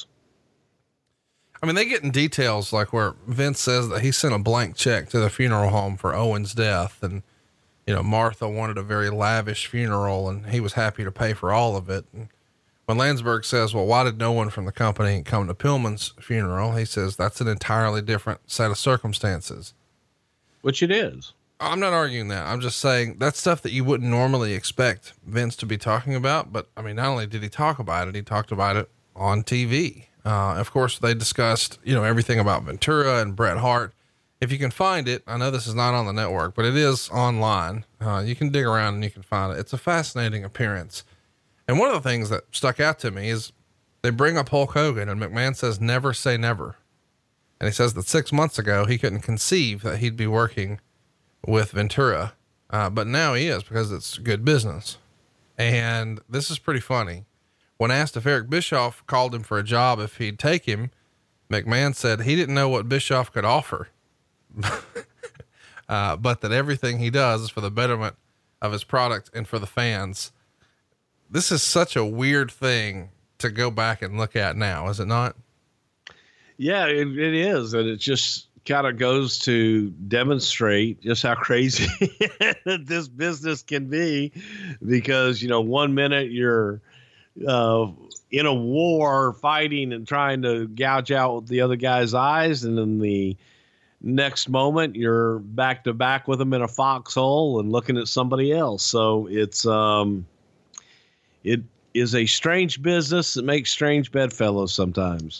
I mean, they get in details like where Vince says that he sent a blank check to the funeral home for Owen's death. And, you know, Martha wanted a very lavish funeral and he was happy to pay for all of it. And when Landsberg says, well, why did no one from the company come to Pillman's funeral? He says, that's an entirely different set of circumstances. Which it is. I'm not arguing that. I'm just saying that's stuff that you wouldn't normally expect Vince to be talking about. But I mean, not only did he talk about it, he talked about it on T V. Uh, of course they discussed, you know, everything about Ventura and Bret Hart. If you can find it, I know this is not on the network, but it is online. Uh, you can dig around and you can find it. It's a fascinating appearance. And one of the things that stuck out to me is they bring up Hulk Hogan and McMahon says, never say never. And he says that six months ago, he couldn't conceive that he'd be working with Ventura. Uh, but now he is, because it's good business. And this is pretty funny. When asked if Eric Bischoff called him for a job, if he'd take him, McMahon said he didn't know what Bischoff could offer, uh, but that everything he does is for the betterment of his product and for the fans. This is such a weird thing to go back and look at now, is it not? Yeah, it, it is. And it just kind of goes to demonstrate just how crazy this business can be, because, you know, one minute you're uh, in a war fighting and trying to gouge out the other guy's eyes. And then the next moment you're back to back with them in a foxhole and looking at somebody else. So it's, um, it is a strange business that makes strange bedfellows sometimes.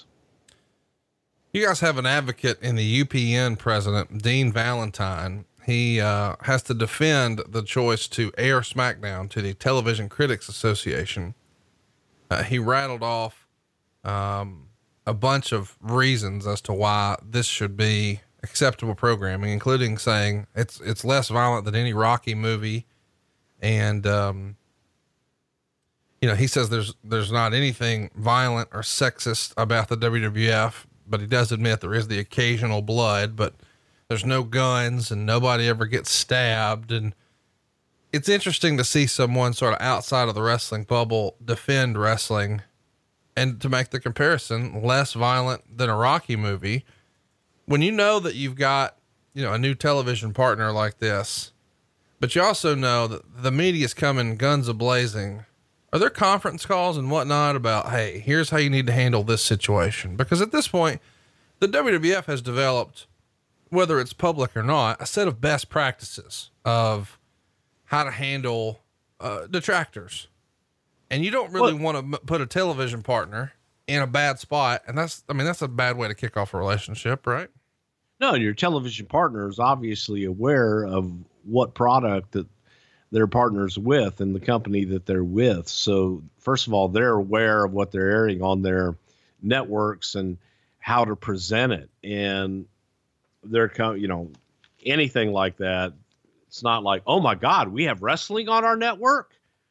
You guys have an advocate in the U P N president, Dean Valentine. He uh, has to defend the choice to air SmackDown to the Television Critics Association. Uh, he rattled off um, a bunch of reasons as to why this should be acceptable programming, including saying it's, it's less violent than any Rocky movie. And, um, you know, he says there's, there's not anything violent or sexist about the W W F, but he does admit there is the occasional blood, but there's no guns and nobody ever gets stabbed. And it's interesting to see someone sort of outside of the wrestling bubble defend wrestling and to make the comparison less violent than a Rocky movie. When you know that you've got, you know, a new television partner like this, but you also know that the media's coming guns a-blazing. Are there conference calls and whatnot about, hey, here's how you need to handle this situation? Because at this point, the W W F has developed, whether it's public or not, a set of best practices of how to handle uh, detractors. And you don't really want to m- put a television partner in a bad spot. And that's, I mean, that's a bad way to kick off a relationship, right? No, your television partner is obviously aware of what product that they're partners with and the company that they're with. So first of all, they're aware of what they're airing on their networks and how to present it. And they're, you know, anything like that. It's not like, oh my God, we have wrestling on our network.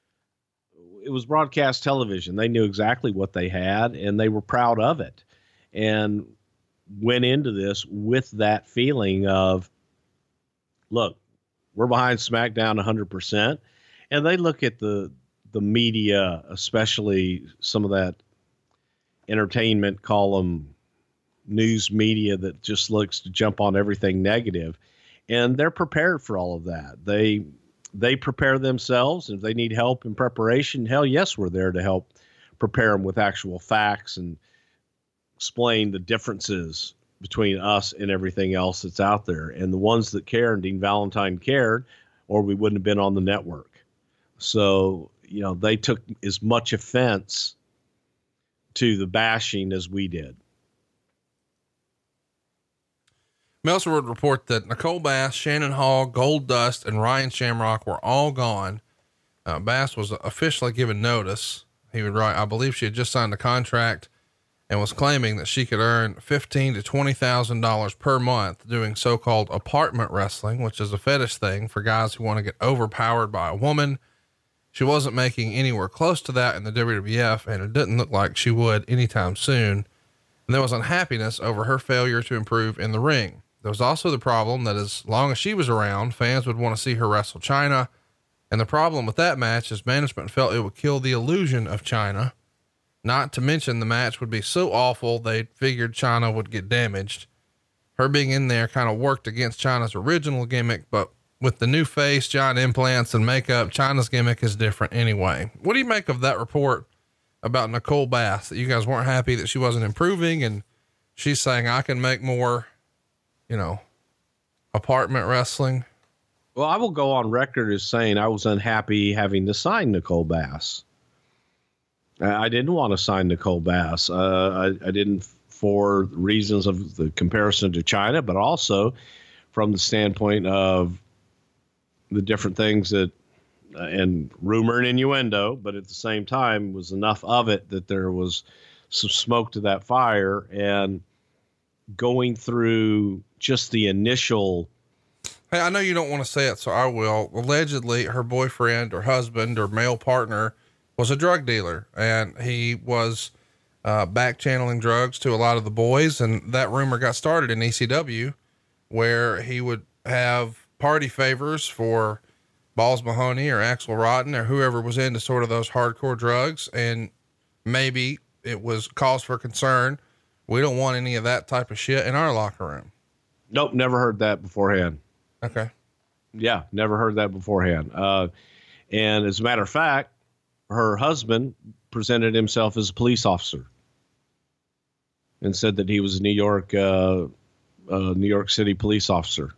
It was broadcast television. They knew exactly what they had and they were proud of it and went into this with that feeling of, look, we're behind SmackDown one hundred percent. And they look at the, the media, especially some of that entertainment column news media that just looks to jump on everything negative. and they're prepared for all of that. They, they prepare themselves. If they need help in preparation, hell yes, we're there to help prepare them with actual facts and explain the differences between us and everything else that's out there. And the ones that care, and Dean Valentine cared, or we wouldn't have been on the network. So, you know, they took as much offense to the bashing as we did. Meltzer would report that Nicole Bass, Shannon Hall, Gold Dust, and Ryan Shamrock were all gone. Uh, Bass was officially given notice. He would write, I believe she had just signed a contract and was claiming that she could earn fifteen to twenty thousand dollars per month doing so-called apartment wrestling, which is a fetish thing for guys who want to get overpowered by a woman. She wasn't making anywhere close to that in the W W F, and it didn't look like she would anytime soon. And there was unhappiness over her failure to improve in the ring. There was also the problem that as long as she was around, fans would want to see her wrestle Chyna. And the problem with that match is management felt it would kill the illusion of Chyna. Not to mention the match would be so awful, they figured Chyna would get damaged. Her being in there kind of worked against Chyna's original gimmick, but with the new face, giant implants, and makeup, Chyna's gimmick is different anyway. What do you make of that report about Nicole Bass, that you guys weren't happy that she wasn't improving, and she's saying, I can make more, you know, apartment wrestling? Well, I will go on record as saying I was unhappy having to sign Nicole Bass. I didn't want to sign Nicole Bass. Uh, I, I didn't for reasons of the comparison to Chyna, but also from the standpoint of the different things that, uh, and rumor and innuendo, but at the same time was enough of it that there was some smoke to that fire. And going through just the initial. Hey, I know you don't want to say it, so I will. Allegedly, her boyfriend or husband or male partner was a drug dealer, and he was uh, back channeling drugs to a lot of the boys. And that rumor got started in E C W, where he would have party favors for Balls Mahoney or Axel Rotten or whoever was into sort of those hardcore drugs. And maybe it was cause for concern. We don't want any of that type of shit in our locker room. Nope. Never heard that beforehand. Okay. Yeah. Never heard that beforehand. Uh, and as a matter of fact, her husband presented himself as a police officer and said that he was a New York, uh, uh, New York City police officer.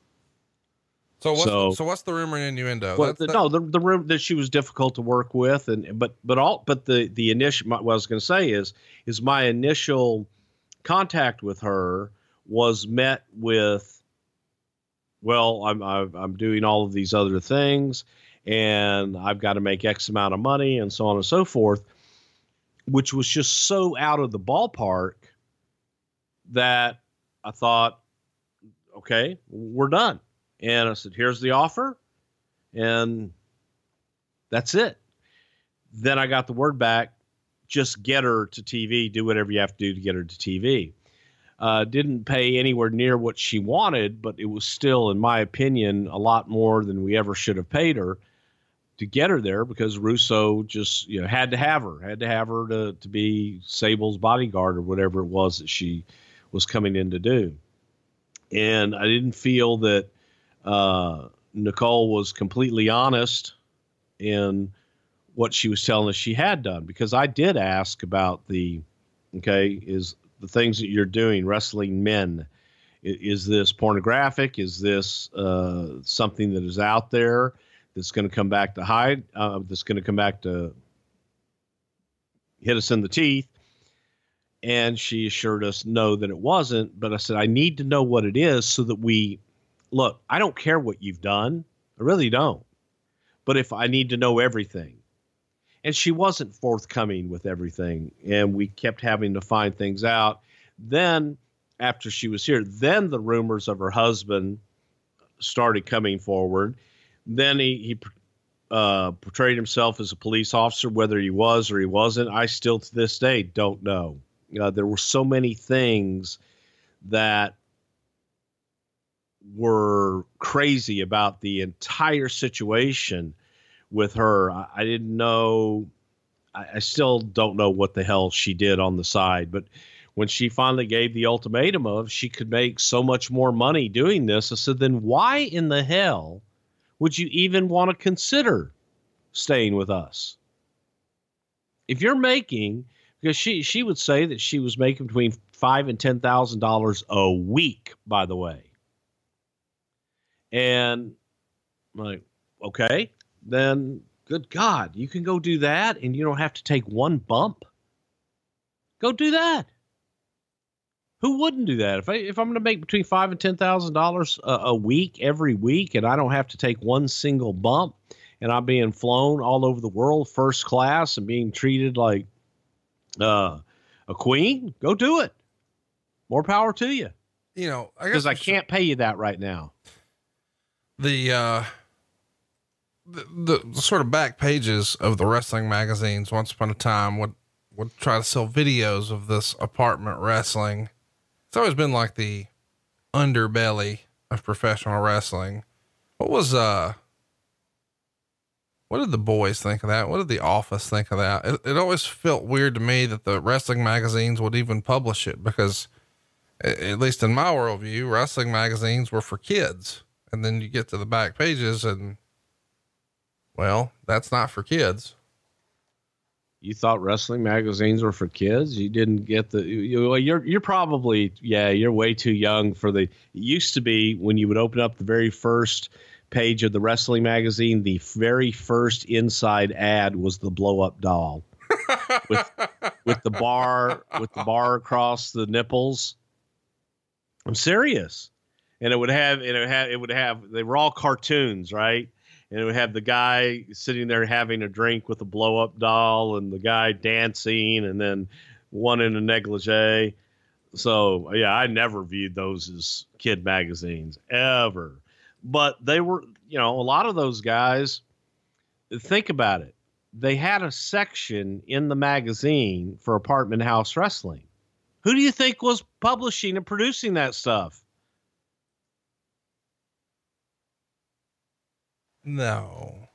So what's, so, the, so what's the rumor and innuendo? Well, the, that, no, the, the room that she was difficult to work with. And, but, but all, but the, the initial, what I was going to say is, is my initial contact with her was met with, well, I'm, I'm, I'm doing all of these other things, and I've got to make X amount of money and so on and so forth, which was just so out of the ballpark that I thought, okay, we're done. And I said, here's the offer. And that's it. Then I got the word back, just get her to T V, do whatever you have to do to get her to T V. Uh, didn't pay anywhere near what she wanted, but it was still, in my opinion, a lot more than we ever should have paid her to get her there, because Russo just, you know, had to have her, had to have her to, to be Sable's bodyguard or whatever it was that she was coming in to do. And I didn't feel that uh, Nicole was completely honest in what she was telling us she had done, because I did ask about the, okay, is the things that you're doing, wrestling men, is this pornographic? Is this uh, something that is out there that's going to come back to hide, uh, that's going to come back to hit us in the teeth? And she assured us no, that it wasn't. But I said, I need to know what it is so that we, look, I don't care what you've done. I really don't. But if I need to know everything. And she wasn't forthcoming with everything, and we kept having to find things out. Then after she was here, then the rumors of her husband started coming forward. Then he, he uh, portrayed himself as a police officer, whether he was or he wasn't. I still to this day don't know. Uh, there were so many things that were crazy about the entire situation with her. I, I didn't know. I, I still don't know what the hell she did on the side, but when she finally gave the ultimatum of she could make so much more money doing this, I said, then why in the hell would you even want to consider staying with us? If you're making, because she, she would say that she was making between five and ten thousand dollars a week, by the way. And I'm like, okay, then good God, you can go do that and you don't have to take one bump. Go do that. Who wouldn't do that? If I, if I'm going to make between five and ten thousand dollars a week every week, and I don't have to take one single bump, and I'm being flown all over the world first class and being treated like uh, a queen, go do it. More power to you. You know, I guess because I can't pay you that right now. The uh, the, the sort of back pages of the wrestling magazines once upon a time would would try to sell videos of this apartment wrestling. It's always been like the underbelly of professional wrestling. What was, uh, what did the boys think of that? What did the Office think of that? It, it always felt weird to me that the wrestling magazines would even publish it, because at least in my worldview, wrestling magazines were for kids. And then you get to the back pages and, well, that's not for kids. You thought wrestling magazines were for kids? You didn't get the, you, you're, you're probably, yeah, you're way too young for the, it used to be when you would open up the very first page of the wrestling magazine, the very first inside ad was the blow up doll with, with the bar, with the bar across the nipples. I'm serious. And it would have, and it would have, it would have, they were all cartoons, right? And it would have the guy sitting there having a drink with a blow up doll and the guy dancing and then one in a negligee. So yeah, I never viewed those as kid magazines ever, but they were, you know, a lot of those guys, think about it. They had a section in the magazine for Apartment House Wrestling. Who do you think was publishing and producing that stuff? No.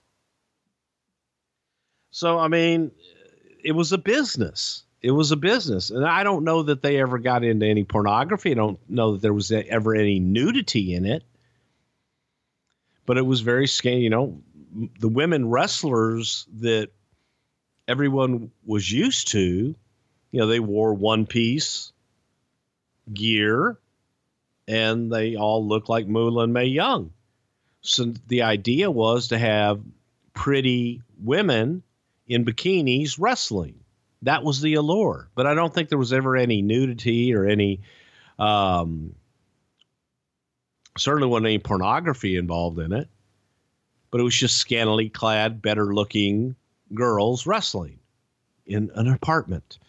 So, I mean, it was a business. It was a business. And I don't know that they ever got into any pornography. I don't know that there was ever any nudity in it. But it was very scary. You know, the women wrestlers that everyone was used to, you know, they wore one piece gear and they all looked like Moolah and Mae Young. So the idea was to have pretty women in bikinis wrestling. That was the allure. But I don't think there was ever any nudity or any, um, certainly wasn't any pornography involved in it. But it was just scantily clad, better looking girls wrestling in an apartment.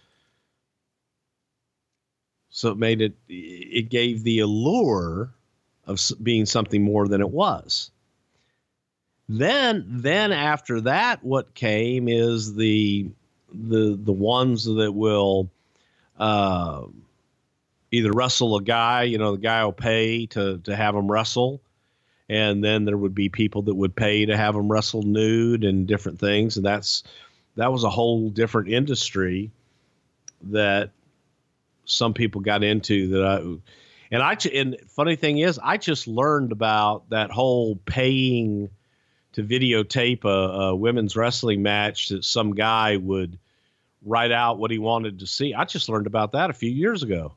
So it made it, it gave the allure of being something more than it was. Then, then after that, what came is the, the, the ones that will, uh, either wrestle a guy, you know, the guy will pay to, to have him wrestle. And then there would be people that would pay to have them wrestle nude and different things. And that's, that was a whole different industry that some people got into that I, And I, and funny thing is, I just learned about that whole paying to videotape a, a women's wrestling match that some guy would write out what he wanted to see. I just learned about that a few years ago.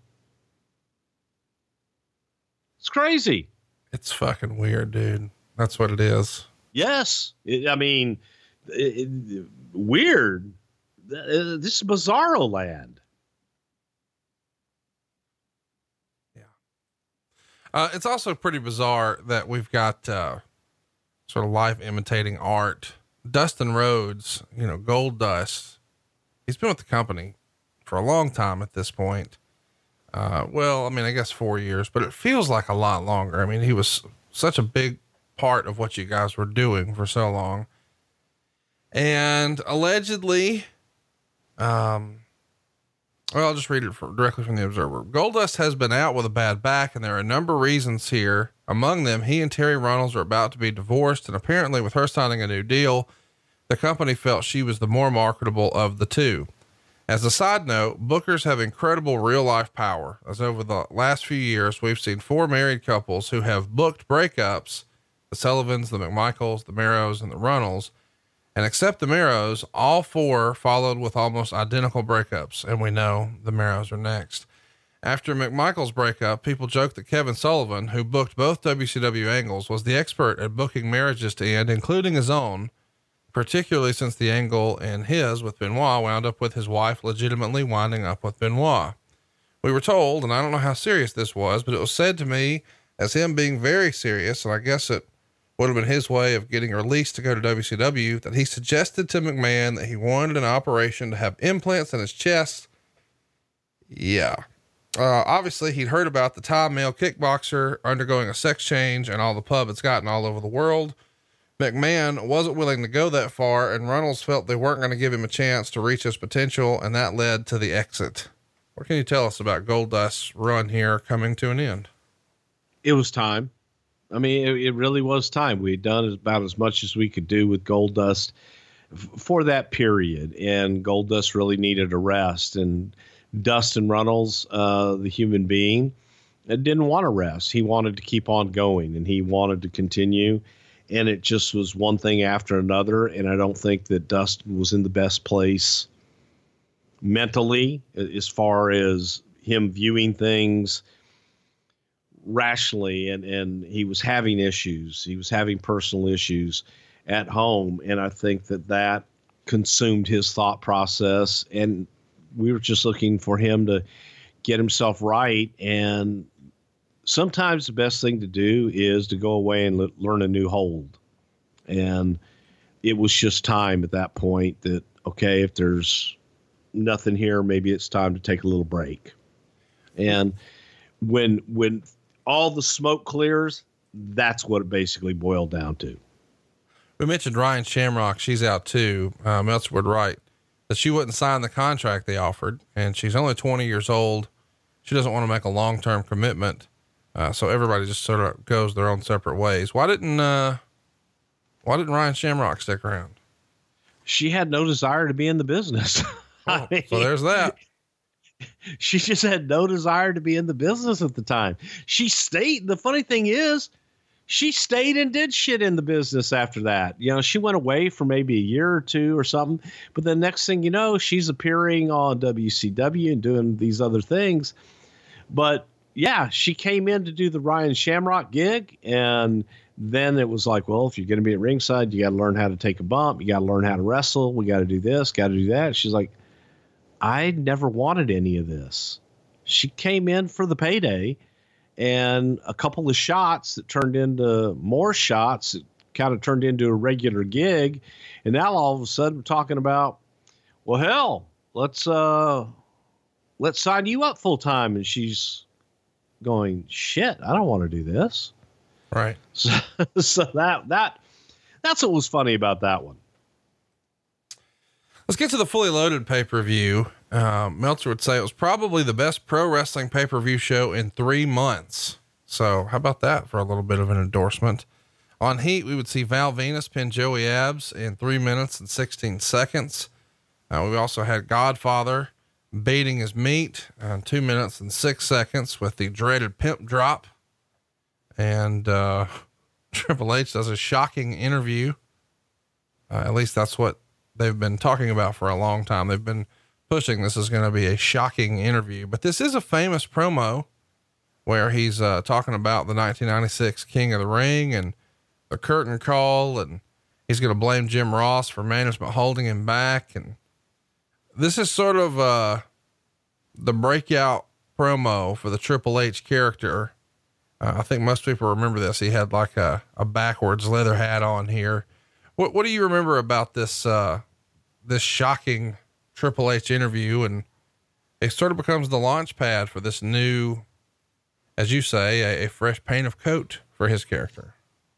It's crazy. It's fucking weird, dude. That's what it is. Yes. It, I mean, it, it, weird. This is bizarro land. Uh, it's also pretty bizarre that we've got, uh, sort of life imitating art. Dustin Rhodes, you know, Gold Dust. He's been with the company for a long time at this point. Uh, well, I mean, I guess four years, but it feels like a lot longer. I mean, he was such a big part of what you guys were doing for so long. And allegedly, um, well, I'll just read it for, directly from the Observer. Goldust has been out with a bad back, and there are a number of reasons here. Among them, he and Terry Runnels are about to be divorced, and apparently with her signing a new deal, the company felt she was the more marketable of the two. As a side note, bookers have incredible real life power, as over the last few years, we've seen four married couples who have booked breakups, the Sullivans, the McMichaels, the Marrows, and the Runnels. And except the Marrows, all four followed with almost identical breakups. And we know the Marrows are next. After McMichael's breakup, people joked that Kevin Sullivan, who booked both W C W angles, was the expert at booking marriages to end, including his own, particularly since the angle in his with Benoit wound up with his wife legitimately winding up with Benoit. We were told, and I don't know how serious this was, but it was said to me as him being very serious, and I guess it would have been his way of getting released to go to W C W, that he suggested to McMahon that he wanted an operation to have implants in his chest. Yeah. Uh, obviously he'd heard about the Thai male kickboxer undergoing a sex change and all the pub it's gotten all over the world. McMahon wasn't willing to go that far, and Runnels felt they weren't going to give him a chance to reach his potential, and that led to the exit. What can you tell us about Goldust's run here coming to an end? It was time. I mean, it, it really was time. We had done about as much as we could do with Goldust f- for that period, and Goldust really needed a rest. And Dustin Runnels, uh, the human being, didn't want to rest. He wanted to keep on going, and he wanted to continue. And it just was one thing after another. And I don't think that Dustin was in the best place mentally as far as him viewing things rationally. And, and he was having issues. He was having personal issues at home. And I think that that consumed his thought process. And we were just looking for him to get himself right. And sometimes the best thing to do is to go away and le- learn a new hold. And it was just time at that point that, okay, if there's nothing here, maybe it's time to take a little break. And when, when all the smoke clears, that's what it basically boiled down to. We mentioned Ryan Shamrock. She's out too. Uh, Meltzer would write that she wouldn't sign the contract they offered, and she's only twenty years old. She doesn't want to make a long-term commitment. Uh, so everybody just sort of goes their own separate ways. Why didn't, uh, why didn't Ryan Shamrock stick around? She had no desire to be in the business. Oh, I mean, so there's that. She just had no desire to be in the business at the time. She stayed. The funny thing is, she stayed and did shit in the business after that. You know, she went away for maybe a year or two or something, but the next thing you know, she's appearing on W C W and doing these other things. But yeah, she came in to do the Ryan Shamrock gig. And then it was like, well, if you're going to be at ringside, you got to learn how to take a bump. You got to learn how to wrestle. We got to do this, got to do that. She's like, I never wanted any of this. She came in for the payday and a couple of shots that turned into more shots that kind of turned into a regular gig. And now all of a sudden we're talking about, well, hell, let's, uh, let's sign you up full time. And she's going, shit, I don't want to do this. Right. So, so that, that, that's what was funny about that one. Let's get to the Fully Loaded pay-per-view. Um, Meltzer would say it was probably the best pro wrestling pay-per-view show in three months. So how about that for a little bit of an endorsement? On Heat, we would see Val Venus pin Joey Abs in three minutes and sixteen seconds. Uh, we also had Godfather baiting his meat in two minutes and six seconds with the dreaded pimp drop. And, uh, Triple H does a shocking interview. Uh, at least that's what they've been talking about for a long time. They've been pushing this is going to be a shocking interview, but this is a famous promo where he's, uh, talking about the nineteen ninety-six King of the Ring and the curtain call. And he's going to blame Jim Ross for management holding him back. And this is sort of, uh, the breakout promo for the Triple H character. Uh, I think most people remember this. He had like a, a backwards leather hat on here. What, what do you remember about this, uh, this shocking Triple H interview? And it sort of becomes the launch pad for this new, as you say, a, a fresh paint of coat for his character.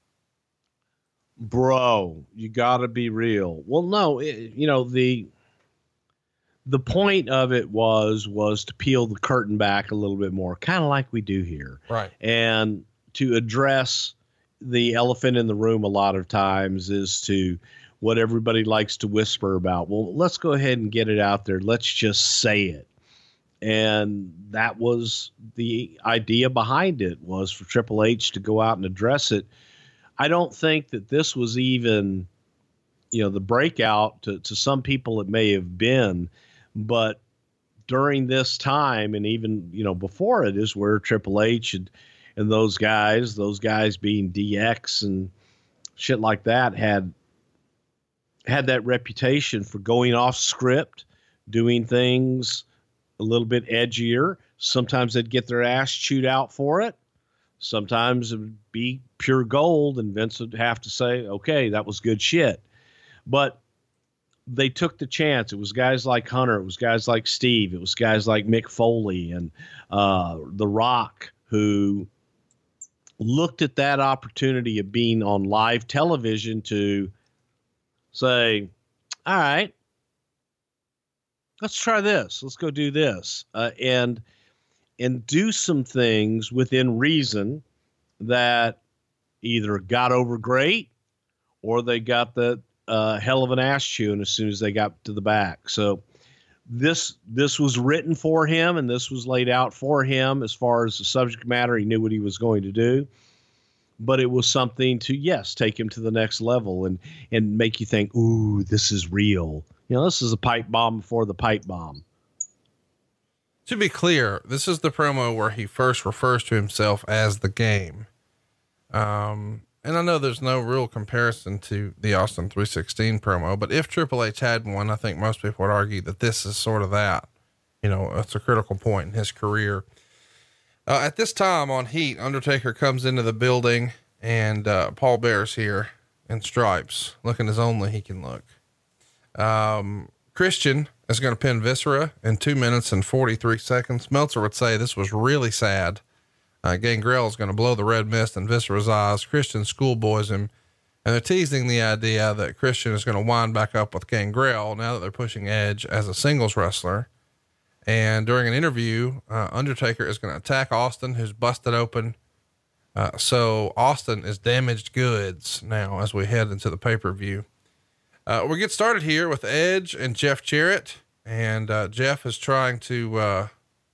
Bro, you gotta be real. Well, no, it, you know, the, the point of it was, was to peel the curtain back a little bit more, kind of like we do here. Right. And to address the elephant in the room a lot of times is to, what everybody likes to whisper about. Well, let's go ahead and get it out there. Let's just say it. And that was the idea behind it, was for Triple H to go out and address it. I don't think that this was even, you know, the breakout. To, to some people it may have been, but during this time and even, you know, before it is where Triple H and, and those guys, those guys being D X and shit like that, had had that reputation for going off script, doing things a little bit edgier. Sometimes they'd get their ass chewed out for it. Sometimes it would be pure gold, and Vince would have to say, okay, that was good shit. But they took the chance. It was guys like Hunter. It was guys like Steve. It was guys like Mick Foley and uh, The Rock, who looked at that opportunity of being on live television to say, all right, let's try this. Let's go do this. Uh, and, and do some things within reason that either got over great or they got the uh, hell of an ass chewing as soon as they got to the back. So this, this was written for him, and this was laid out for him as far as the subject matter. He knew what he was going to do, but it was something to, yes, take him to the next level and, and make you think, ooh, this is real. You know, this is a pipe bomb before the pipe bomb. To be clear, this is the promo where he first refers to himself as the Game. Um, and I know there's no real comparison to the Austin three sixteen promo, but if Triple H had one, I think most people would argue that this is sort of that. You know, it's a critical point in his career. Uh, at this time on Heat, Undertaker comes into the building, and uh, Paul Bear's here in stripes, looking as only he can look. Um, Christian is going to pin Viscera in two minutes and forty-three seconds. Meltzer would say this was really sad. Uh, Gangrel is going to blow the red mist in Viscera's eyes. Christian schoolboys him, and they're teasing the idea that Christian is going to wind back up with Gangrel now that they're pushing Edge as a singles wrestler. And during an interview, uh, Undertaker is going to attack Austin, who's busted open. Uh, so Austin is damaged goods now as we head into the pay-per-view. Uh, we get started here with Edge and Jeff Jarrett, and uh, Jeff is trying to uh,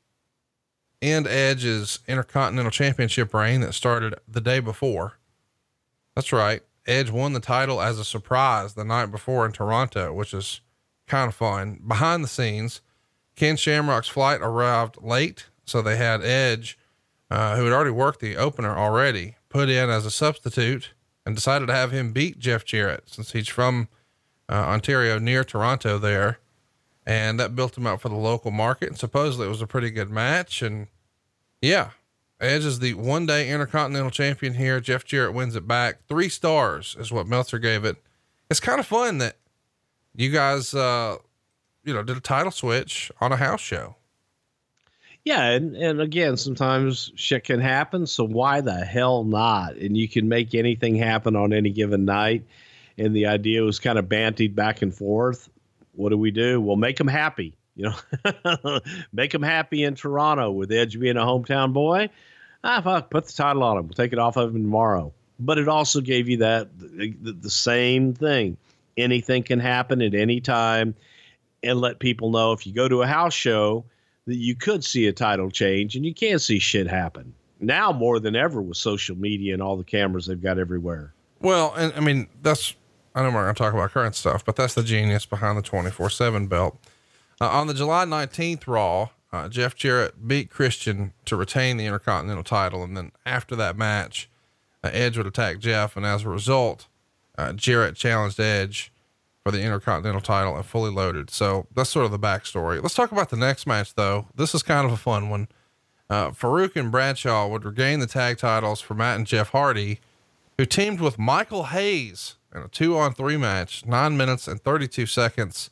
end Edge's Intercontinental Championship reign that started the day before. That's right. Edge won the title as a surprise the night before in Toronto, which is kind of fun. Behind the scenes, Ken Shamrock's flight arrived late, so they had Edge, uh, who had already worked the opener already, put in as a substitute, and decided to have him beat Jeff Jarrett since he's from Uh, Ontario, near Toronto there. And that built him up for the local market. And supposedly it was a pretty good match. And yeah, Edge is the one day Intercontinental Champion here. Jeff Jarrett wins it back. Three stars is what Meltzer gave it. It's kind of fun that you guys, uh, you know, did a title switch on a house show. Yeah. And, and again, sometimes shit can happen. So why the hell not? And you can make anything happen on any given night. And the idea was kind of bantied back and forth. What do we do? Well, make them happy, you know, make them happy in Toronto with Edge being a hometown boy. Ah, fuck, put the title on him. We'll take it off of him tomorrow. But it also gave you that, the, the same thing. Anything can happen at any time, and let people know if you go to a house show that you could see a title change, and you can see shit happen now more than ever with social media and all the cameras they've got everywhere. Well, and I mean, that's, I know we're going to talk about current stuff, but that's the genius behind the twenty-four seven belt. Uh, on the July nineteenth Raw, uh, Jeff Jarrett beat Christian to retain the Intercontinental title. And then after that match, uh, Edge would attack Jeff. And as a result, uh, Jarrett challenged Edge for the Intercontinental title and Fully Loaded. So that's sort of the backstory. Let's talk about the next match though. This is kind of a fun one. Uh, Farouk and Bradshaw would regain the tag titles for Matt and Jeff Hardy, who teamed with Michael Hayes in a two on three match, nine minutes and thirty-two seconds.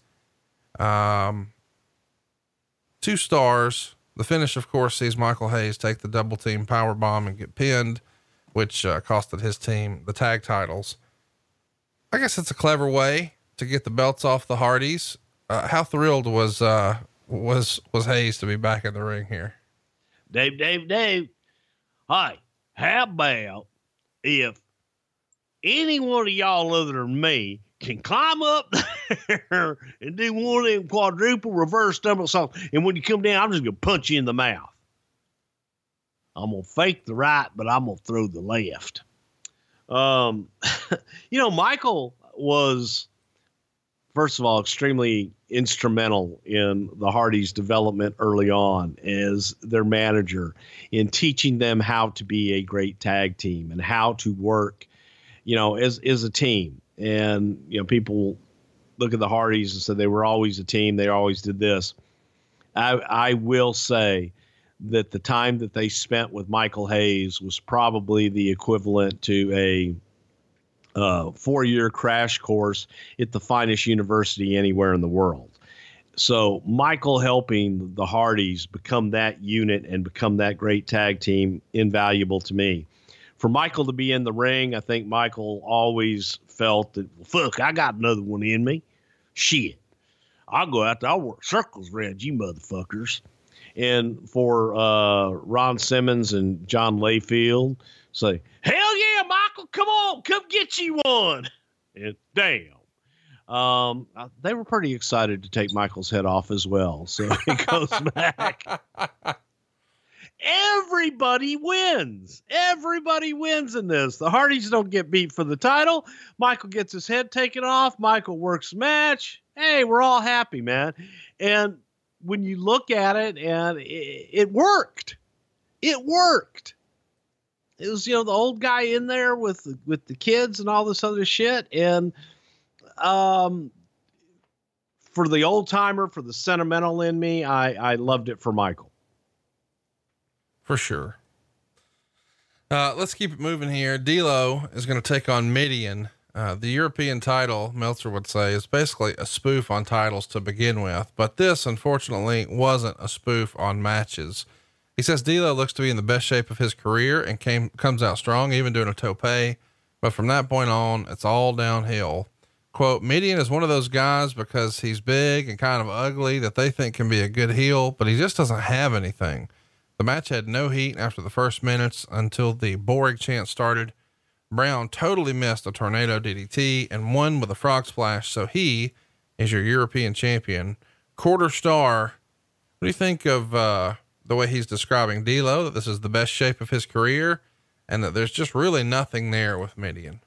Um, two stars. The finish, of course, sees Michael Hayes take the double team power bomb and get pinned, which uh, costed his team the tag titles. I guess it's a clever way to get the belts off the Hardys. Uh, how thrilled was, uh, was, was Hayes to be back in the ring here? Dave, Dave, Dave. Hi, how about if any one of y'all other than me can climb up there and do one of them quadruple reverse stumble saws. And when you come down, I'm just going to punch you in the mouth. I'm going to fake the right, but I'm going to throw the left. Um, you know, Michael was, first of all, extremely instrumental in the Hardys' development early on as their manager, in teaching them how to be a great tag team and how to work, you know, as, as a team. And, you know, people look at the Hardys and say they were always a team. They always did this. I, I will say that the time that they spent with Michael Hayes was probably the equivalent to a uh, four-year crash course at the finest university anywhere in the world. So Michael helping the Hardys become that unit and become that great tag team, invaluable to me. For Michael to be in the ring, I think Michael always felt that, well, fuck, I got another one in me. Shit. I'll go out there. I'll work circles around you motherfuckers. And for uh, Ron Simmons and John Layfield, say, hell yeah, Michael, come on, come get you one. And damn. Um, they were pretty excited to take Michael's head off as well. So he goes back. Everybody wins. Everybody wins in this. The Hardys don't get beat for the title. Michael gets his head taken off. Michael works the match. Hey, we're all happy, man. And when you look at it, and it, it worked. It worked. It was, you know, the old guy in there with the, with the kids and all this other shit. And um, for the old timer, for the sentimental in me, I, I loved it for Michael. For sure. Uh, let's keep it moving here. D'Lo is going to take on Mideon. Uh, the European title, Meltzer would say, is basically a spoof on titles to begin with, but this unfortunately wasn't a spoof on matches. He says D'Lo looks to be in the best shape of his career and came, comes out strong, even doing a tope. But from that point on, it's all downhill. Quote, Mideon is one of those guys because he's big and kind of ugly that they think can be a good heel, but he just doesn't have anything. The match had no heat after the first minutes until the boring chant started. Brown totally missed a tornado D D T and won with a frog splash. So he is your European champion. Quarter star. What do you think of, uh, the way he's describing D'Lo, that this is the best shape of his career and that there's just really nothing there with Mideon?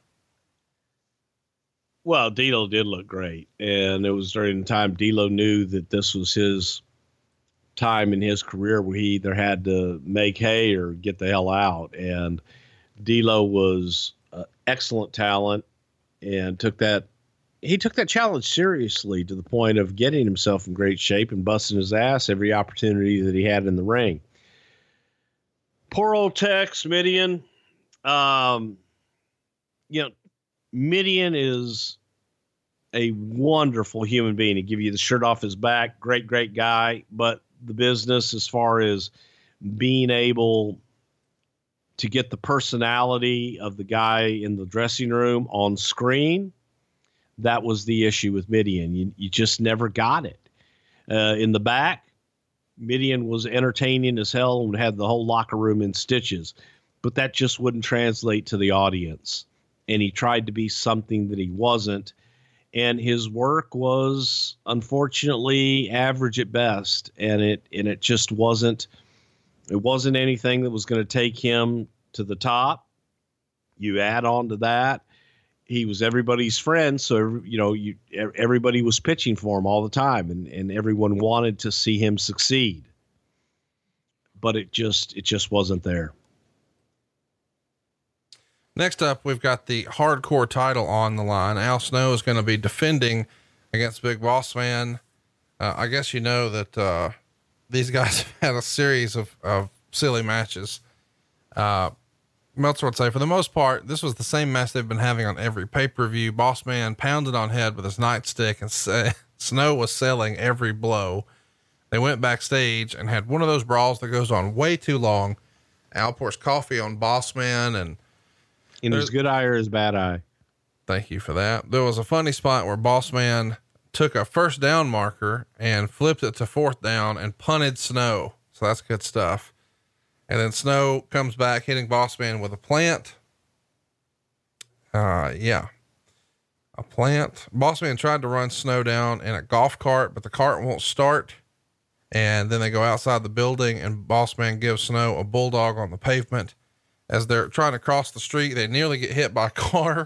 Well, D'Lo did look great. And it was during the time D'Lo knew that this was his time in his career where he either had to make hay or get the hell out. And D'Lo was uh, excellent talent and took that, he took that challenge seriously to the point of getting himself in great shape and busting his ass every opportunity that he had in the ring. Poor old Tex Mideon. Um, you know, Mideon is a wonderful human being. He give you the shirt off his back. Great, great guy. But the business, as far as being able to get the personality of the guy in the dressing room on screen, that was the issue with Mideon. You, you just never got it. Uh, in the back, Mideon was entertaining as hell and had the whole locker room in stitches, but that just wouldn't translate to the audience. And he tried to be something that he wasn't. And his work was unfortunately average at best. And it, and it just wasn't, it wasn't anything that was going to take him to the top. You add on to that, he was everybody's friend. So, you know, you, everybody was pitching for him all the time, and, and everyone wanted to see him succeed, but it just, it just wasn't there. Next up, we've got the hardcore title on the line. Al Snow is going to be defending against Big Boss Man. Uh, I guess, you know, that, uh, these guys have had a series of, of silly matches. Uh, Meltzer would say for the most part, this was the same match they've been having on every pay-per-view. Boss Man pounded on head with his nightstick and sa- Snow was selling every blow. They went backstage and had one of those brawls that goes on way too long. Al pours coffee on Boss Man, and in his good eye or his bad eye. Thank you for that. There was a funny spot where Boss Man took a first down marker and flipped it to fourth down and punted Snow. So that's good stuff. And then Snow comes back hitting Boss Man with a plant. Uh, yeah. A plant. Boss Man tried to run Snow down in a golf cart, but the cart won't start. And then they go outside the building, and Boss Man gives Snow a bulldog on the pavement. As they're trying to cross the street, they nearly get hit by a car.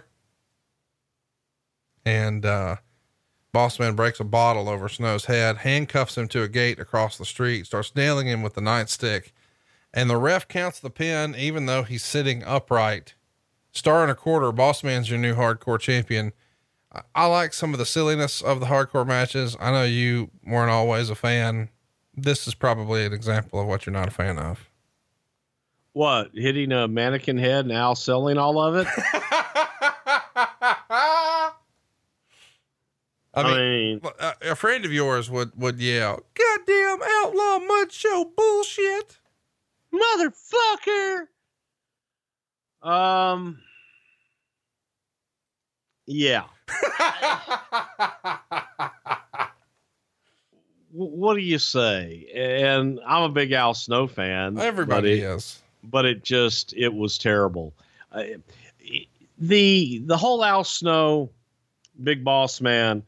And, uh, Boss Man breaks a bottle over Snow's head, handcuffs him to a gate across the street, starts nailing him with the nightstick. And the ref counts the pin, even though he's sitting upright. Star and a quarter, Boss Man's your new hardcore champion. I, I like some of the silliness of the hardcore matches. I know you weren't always a fan. This is probably an example of what you're not a fan of. What, hitting a mannequin head and Al selling all of it? I mean, I mean a, a friend of yours would, would yell, "Goddamn outlaw mud show bullshit, motherfucker." Um, yeah. What do you say? And I'm a big Al Snow fan. Everybody but it, is, but it just, it was terrible. Uh, the, the whole Al Snow, Big Boss Man,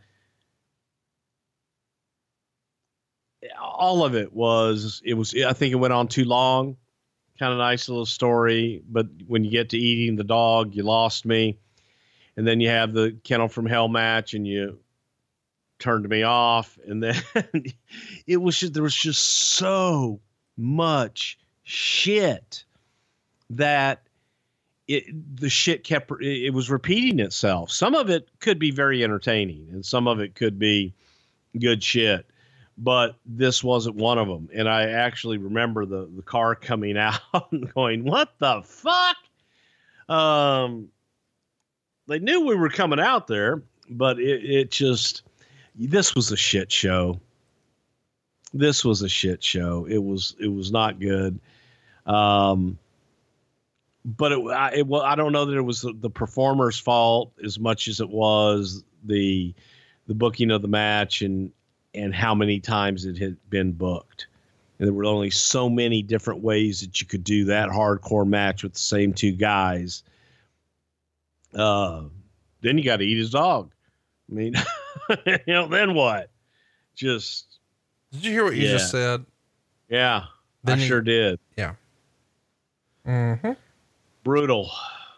all of it was, it was, I think it went on too long. Kind of nice little story, but when you get to eating the dog, you lost me. And then you have the Kennel from Hell match and you turned me off. And then it was just, there was just so much shit that it, the shit kept, it was repeating itself. Some of it could be very entertaining and some of it could be good shit. But this wasn't one of them. And I actually remember the, the car coming out and going, what the fuck? Um, they knew we were coming out there, but it, it just, this was a shit show. This was a shit show. It was, it was not good. Um, but it, I, it, well, I don't know that it was the, the performer's fault as much as it was the, the booking of the match and, and how many times it had been booked. And there were only so many different ways that you could do that hardcore match with the same two guys. Uh, then you got to eat his dog. I mean, you know, then what? Just, did you hear what you yeah. just said? Yeah, then I you, sure did. Yeah. Mm-hmm. Brutal.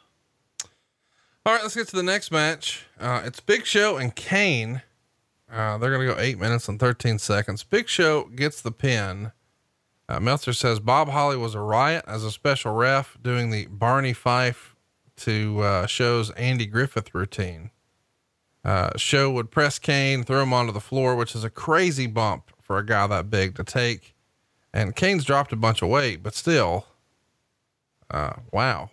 All right, let's get to the next match. Uh, it's Big Show and Kane. Uh, they're going to go eight minutes and thirteen seconds. Big Show gets the pin. Uh, Meltzer says Bob Holly was a riot as a special ref doing the Barney Fife to, uh, Show's Andy Griffith routine. Uh, Show would press Kane, throw him onto the floor, which is a crazy bump for a guy that big to take. And Kane's dropped a bunch of weight, but still, uh, wow.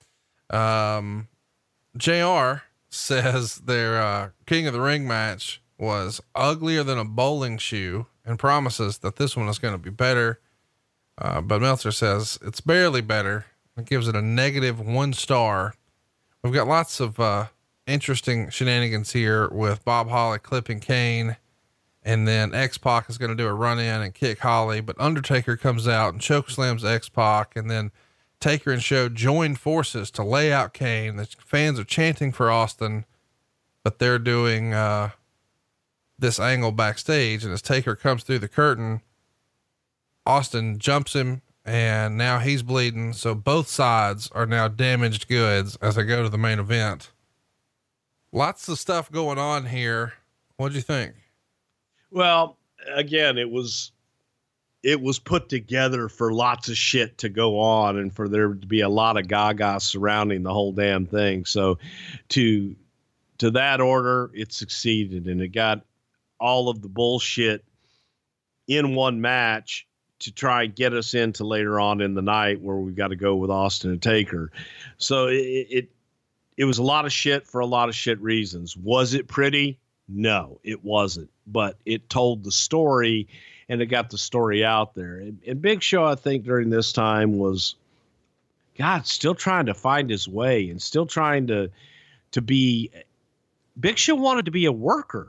Um, J R says their, uh, King of the Ring match was uglier than a bowling shoe and promises that this one is going to be better. Uh, but Meltzer says it's barely better. It gives it a negative one star. We've got lots of, uh, interesting shenanigans here with Bob Holly clipping Kane. And then X-Pac is going to do a run in and kick Holly, but Undertaker comes out and choke slams X-Pac. And then Taker and Show join forces to lay out Kane. The fans are chanting for Austin, but they're doing, uh, this angle backstage. And as Taker comes through the curtain, Austin jumps him and now he's bleeding. So both sides are now damaged goods as they go to the main event. Lots of stuff going on here. What'd you think? Well, again, it was, it was put together for lots of shit to go on and for there to be a lot of gaga surrounding the whole damn thing. So to, to that order, it succeeded and it got all of the bullshit in one match to try and get us into later on in the night where we've got to go with Austin and Taker. So it, it, it was a lot of shit for a lot of shit reasons. Was it pretty? No, it wasn't, but it told the story and it got the story out there. And, and Big Show, I think during this time was, God, still trying to find his way and still trying to, to be, Big Show wanted to be a worker.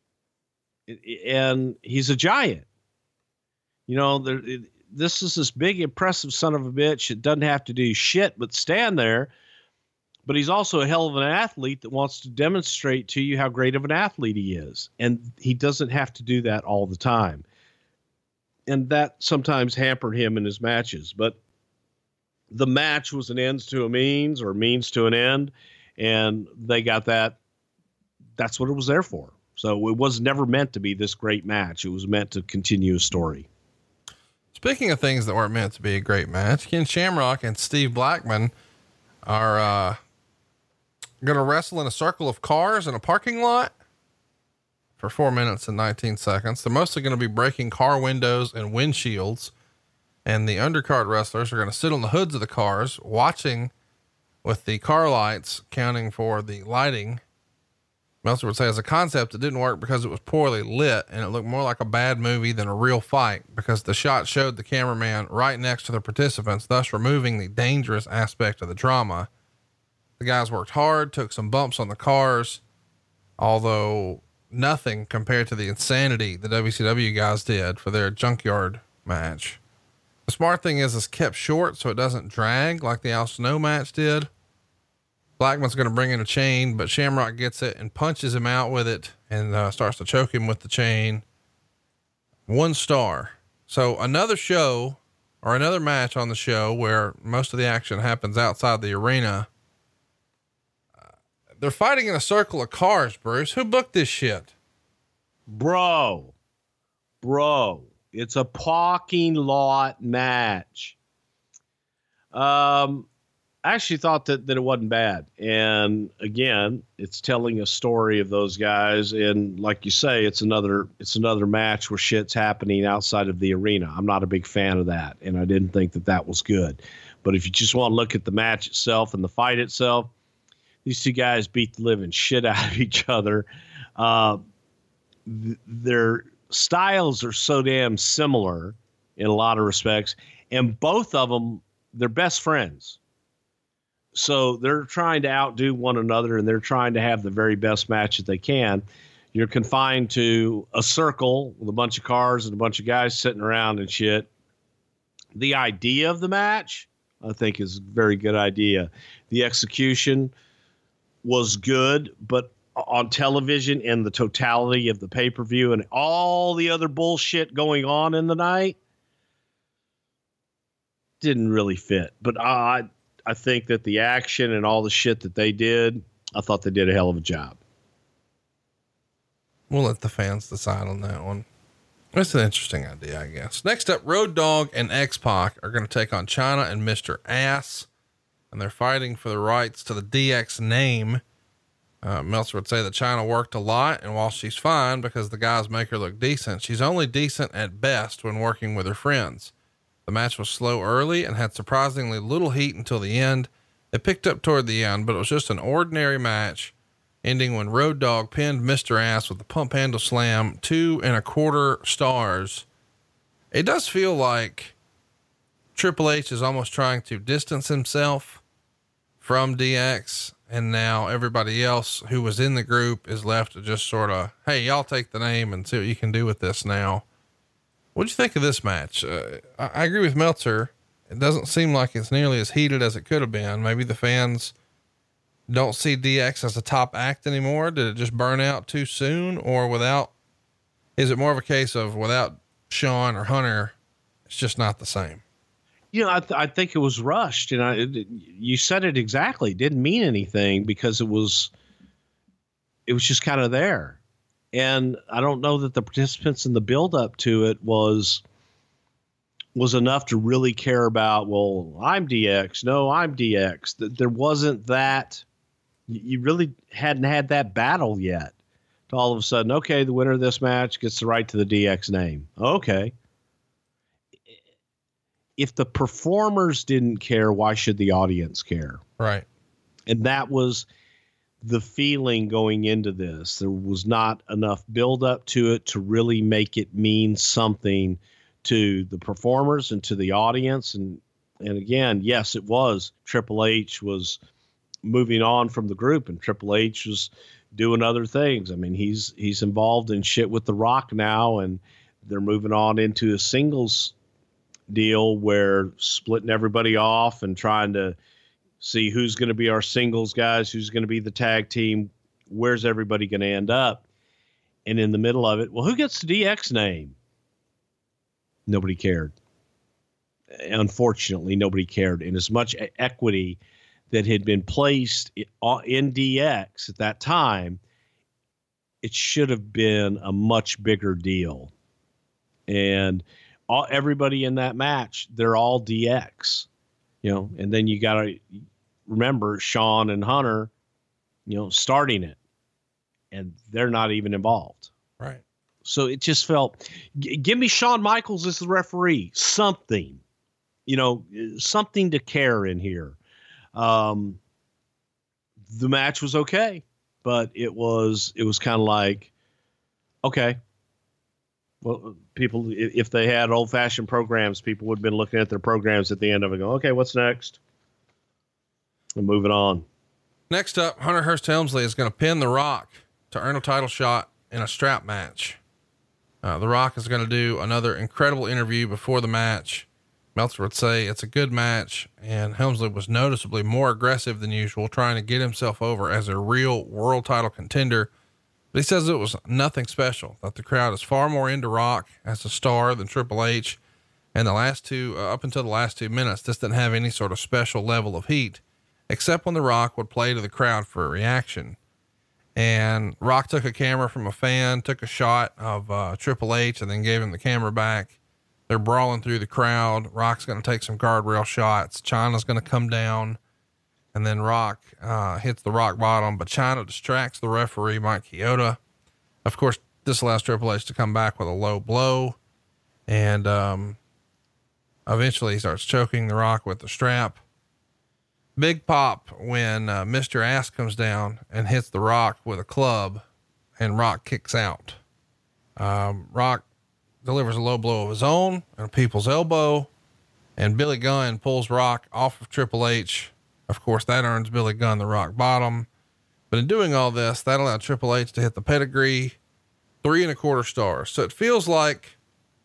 And he's a giant, you know, there, it, this is this big, impressive son of a bitch. It doesn't have to do shit, but stand there, but he's also a hell of an athlete that wants to demonstrate to you how great of an athlete he is. And he doesn't have to do that all the time. And that sometimes hampered him in his matches. But the match was an ends to a means or means to an end. And they got that. That's what it was there for. So it was never meant to be this great match. It was meant to continue a story. Speaking of things that weren't meant to be a great match, Ken Shamrock and Steve Blackman are, uh, going to wrestle in a circle of cars in a parking lot for four minutes and nineteen seconds. They're mostly going to be breaking car windows and windshields. And the undercard wrestlers are going to sit on the hoods of the cars, watching with the car lights, counting for the lighting. Meltzer would say as a concept, it didn't work because it was poorly lit and it looked more like a bad movie than a real fight because the shot showed the cameraman right next to the participants, thus removing the dangerous aspect of the drama. The guys worked hard, took some bumps on the cars, although nothing compared to the insanity the W C W guys did for their junkyard match. The smart thing is it's kept short so it doesn't drag like the Al Snow match did. Blackman's going to bring in a chain, but Shamrock gets it and punches him out with it and uh, starts to choke him with the chain. One star. So another show or another match on the show where most of the action happens outside the arena. Uh, they're fighting in a circle of cars, Bruce. Who booked this shit? Bro, bro, it's a parking lot match. Um, I actually thought that, that it wasn't bad. And again, it's telling a story of those guys. And like you say, it's another, it's another match where shit's happening outside of the arena. I'm not a big fan of that. And I didn't think that that was good, but if you just want to look at the match itself and the fight itself, these two guys beat the living shit out of each other. Uh, th- their styles are so damn similar in a lot of respects. And both of them, they're best friends. So they're trying to outdo one another and they're trying to have the very best match that they can. You're confined to a circle with a bunch of cars and a bunch of guys sitting around and shit. The idea of the match, I think, is a very good idea. The execution was good, but on television and the totality of the pay-per-view and all the other bullshit going on in the night didn't really fit. But I, I think that the action and all the shit that they did, I thought they did a hell of a job. We'll let the fans decide on that one. That's an interesting idea, I guess. Next up, Road Dogg and X-Pac are going to take on Chyna and Mister Ass, and they're fighting for the rights to the D X name. Uh, Meltzer would say that Chyna worked a lot, and while she's fine because the guys make her look decent, she's only decent at best when working with her friends. The match was slow early and had surprisingly little heat until the end. It picked up toward the end, but it was just an ordinary match, ending when Road Dogg pinned Mister Ass with the pump handle slam, two and a quarter stars. It does feel like Triple H is almost trying to distance himself from D X. And now everybody else who was in the group is left to just sort of, hey, y'all take the name and see what you can do with this now. What'd you think of this match? Uh, I, I agree with Meltzer. It doesn't seem like it's nearly as heated as it could have been. Maybe the fans don't see D X as a top act anymore. Did it just burn out too soon, or without, is it more of a case of without Shawn or Hunter, it's just not the same? You know, I, th- I think it was rushed, and I, it, you said it exactly. It didn't mean anything because it was, it was just kind of there. And I don't know that the participants in the build up to it was, was enough to really care about, well, I'm D X. No, I'm D X. There wasn't that, you really hadn't had that battle yet to all of a sudden, okay, the winner of this match gets the right to the D X name. Okay. If the performers didn't care, why should the audience care? Right. And that was the feeling going into this. There was not enough build up to it to really make it mean something to the performers and to the audience. And, and again, yes, it was Triple H was moving on from the group and Triple H was doing other things. I mean, he's, he's involved in shit with The Rock now, and they're moving on into a singles deal where splitting everybody off and trying to see who's going to be our singles guys, who's going to be the tag team, where's everybody going to end up. And in the middle of it, well, who gets the D X name? Nobody cared. Unfortunately, nobody cared. And as much equity that had been placed in D X at that time, it should have been a much bigger deal. And all, everybody in that match, they're all D X, you know, and then you got to remember Shawn and Hunter, you know, starting it, and they're not even involved. Right. So it just felt, g- give me Shawn Michaels as the referee, something, you know, something to care in here. Um, the match was okay, but it was, it was kind of like, okay, well, people, if they had old fashioned programs, people would have been looking at their programs at the end of it going, okay, what's next? And moving on. Next up, Hunter Hearst Helmsley is going to pin The Rock to earn a title shot in a strap match. Uh, The Rock is going to do another incredible interview before the match. Meltzer would say it's a good match, and Helmsley was noticeably more aggressive than usual, trying to get himself over as a real world title contender. But he says it was nothing special, that the crowd is far more into Rock as a star than Triple H. And the last two, uh, up until the last two minutes, this didn't have any sort of special level of heat, except when The Rock would play to the crowd for a reaction. And Rock took a camera from a fan, took a shot of uh, Triple H, and then gave him the camera back. They're brawling through the crowd. Rock's going to take some guardrail shots. Chyna's going to come down, and then Rock uh, hits the rock bottom, but Chyna distracts the referee, Mike Chioda. Of course, this allows Triple H to come back with a low blow, and um, eventually he starts choking the Rock with the strap. Big pop when uh, Mister Ass comes down and hits the Rock with a club, and Rock kicks out. Um, Rock delivers a low blow of his own and a people's elbow, and Billy Gunn pulls Rock off of Triple H. Of course, that earns Billy Gunn the rock bottom. But in doing all this, that allowed Triple H to hit the pedigree, three and a quarter stars. So it feels like,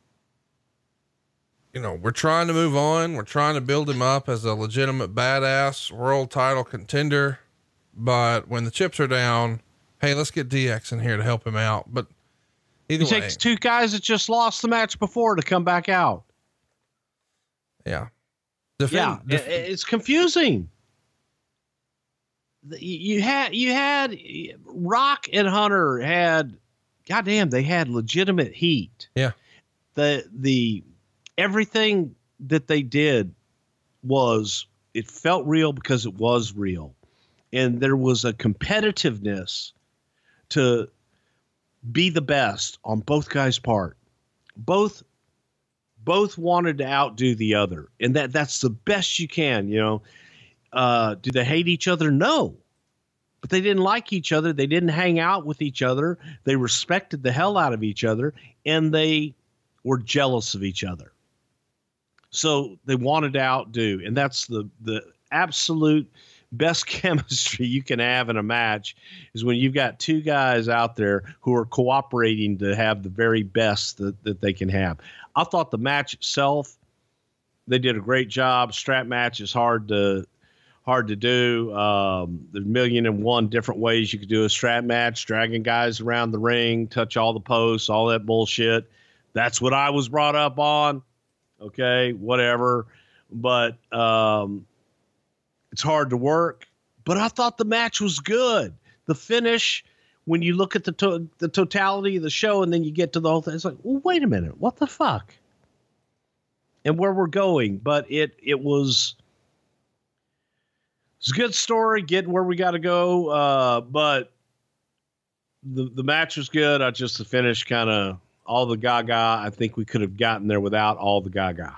you know, we're trying to move on. We're trying to build him up as a legitimate badass world title contender. But when the chips are down, hey, let's get D X in here to help him out. But either it way, takes two guys that just lost the match before to come back out. Yeah. Defend, yeah. def- It's confusing. You had, you had Rock and Hunter had, goddamn, they had legitimate heat. Yeah. The, the, everything that they did was, it felt real because it was real. And there was a competitiveness to be the best on both guys' part. Both, both wanted to outdo the other. And that that's the best you can, you know. Uh, do they hate each other? No, but they didn't like each other. They didn't hang out with each other. They respected the hell out of each other, and they were jealous of each other. So they wanted to outdo, and that's the, the absolute best chemistry you can have in a match is when you've got two guys out there who are cooperating to have the very best that, that they can have. I thought the match itself, they did a great job. Strap match is hard to, hard to do. Um, there's a million and one different ways you could do a strap match, dragging guys around the ring, touch all the posts, all that bullshit. That's what I was brought up on. Okay, whatever. But um, it's hard to work. But I thought the match was good. The finish, when you look at the to- the totality of the show and then you get to the whole thing, it's like, well, wait a minute, what the fuck? And where we're going. But it it was... It's a good story, getting where we got to go. Uh, but the the match was good. I just the finish kind of all the gaga. I think we could have gotten there without all the gaga.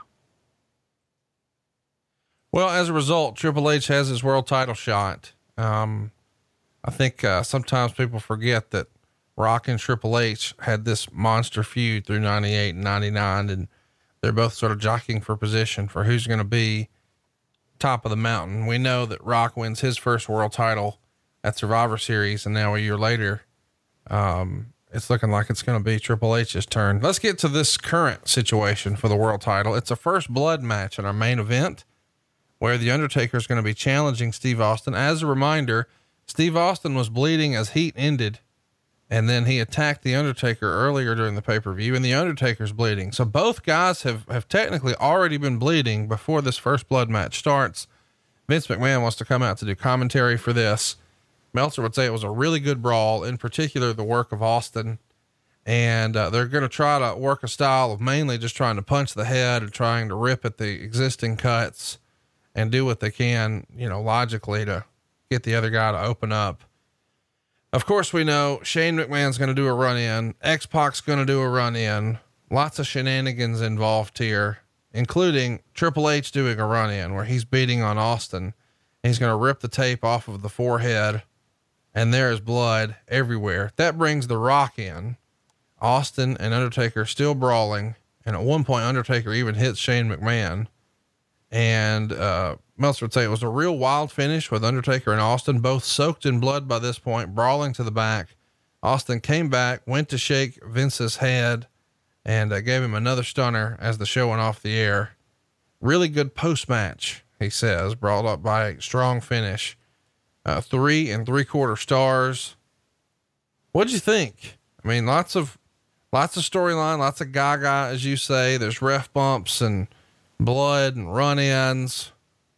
Well, as a result, Triple H has his world title shot. Um, I think uh, sometimes people forget that Rock and Triple H had this monster feud through ninety-eight and ninety-nine, and they're both sort of jockeying for position for who's going to be top of the mountain. We know that Rock wins his first world title at Survivor Series, and now a year later, um, it's looking like it's going to be Triple H's turn. Let's get to this current situation for the world title. It's a first blood match in our main event. where the Undertaker is going to be challenging Steve Austin. As a reminder, Steve Austin was bleeding as Heat ended, and then he attacked the Undertaker earlier during the pay-per-view, and the Undertaker's bleeding. So both guys have, have technically already been bleeding before this first blood match starts. Vince McMahon wants to come out to do commentary for this. Meltzer would say it was a really good brawl, in particular, the work of Austin. And uh, they're going to try to work a style of mainly just trying to punch the head and trying to rip at the existing cuts and do what they can, you know, logically to get the other guy to open up. Of course, we know Shane McMahon's going to do a run in. X-Pac's going to do a run in. Lots of shenanigans involved here, including Triple H doing a run in where he's beating on Austin. He's going to rip the tape off of the forehead, and there is blood everywhere. That brings The Rock in. Austin and Undertaker still brawling. And at one point, Undertaker even hits Shane McMahon. And, uh, Meltzer would say it was a real wild finish with Undertaker and Austin, both soaked in blood by this point, brawling to the back. Austin came back, went to shake Vince's head, and uh, gave him another stunner as the show went off the air. Really good post match, he says, brought up by a strong finish. Uh, three and three quarter stars. What'd you think? I mean, lots of, lots of storyline, lots of gaga, as you say. There's ref bumps and blood and run ins.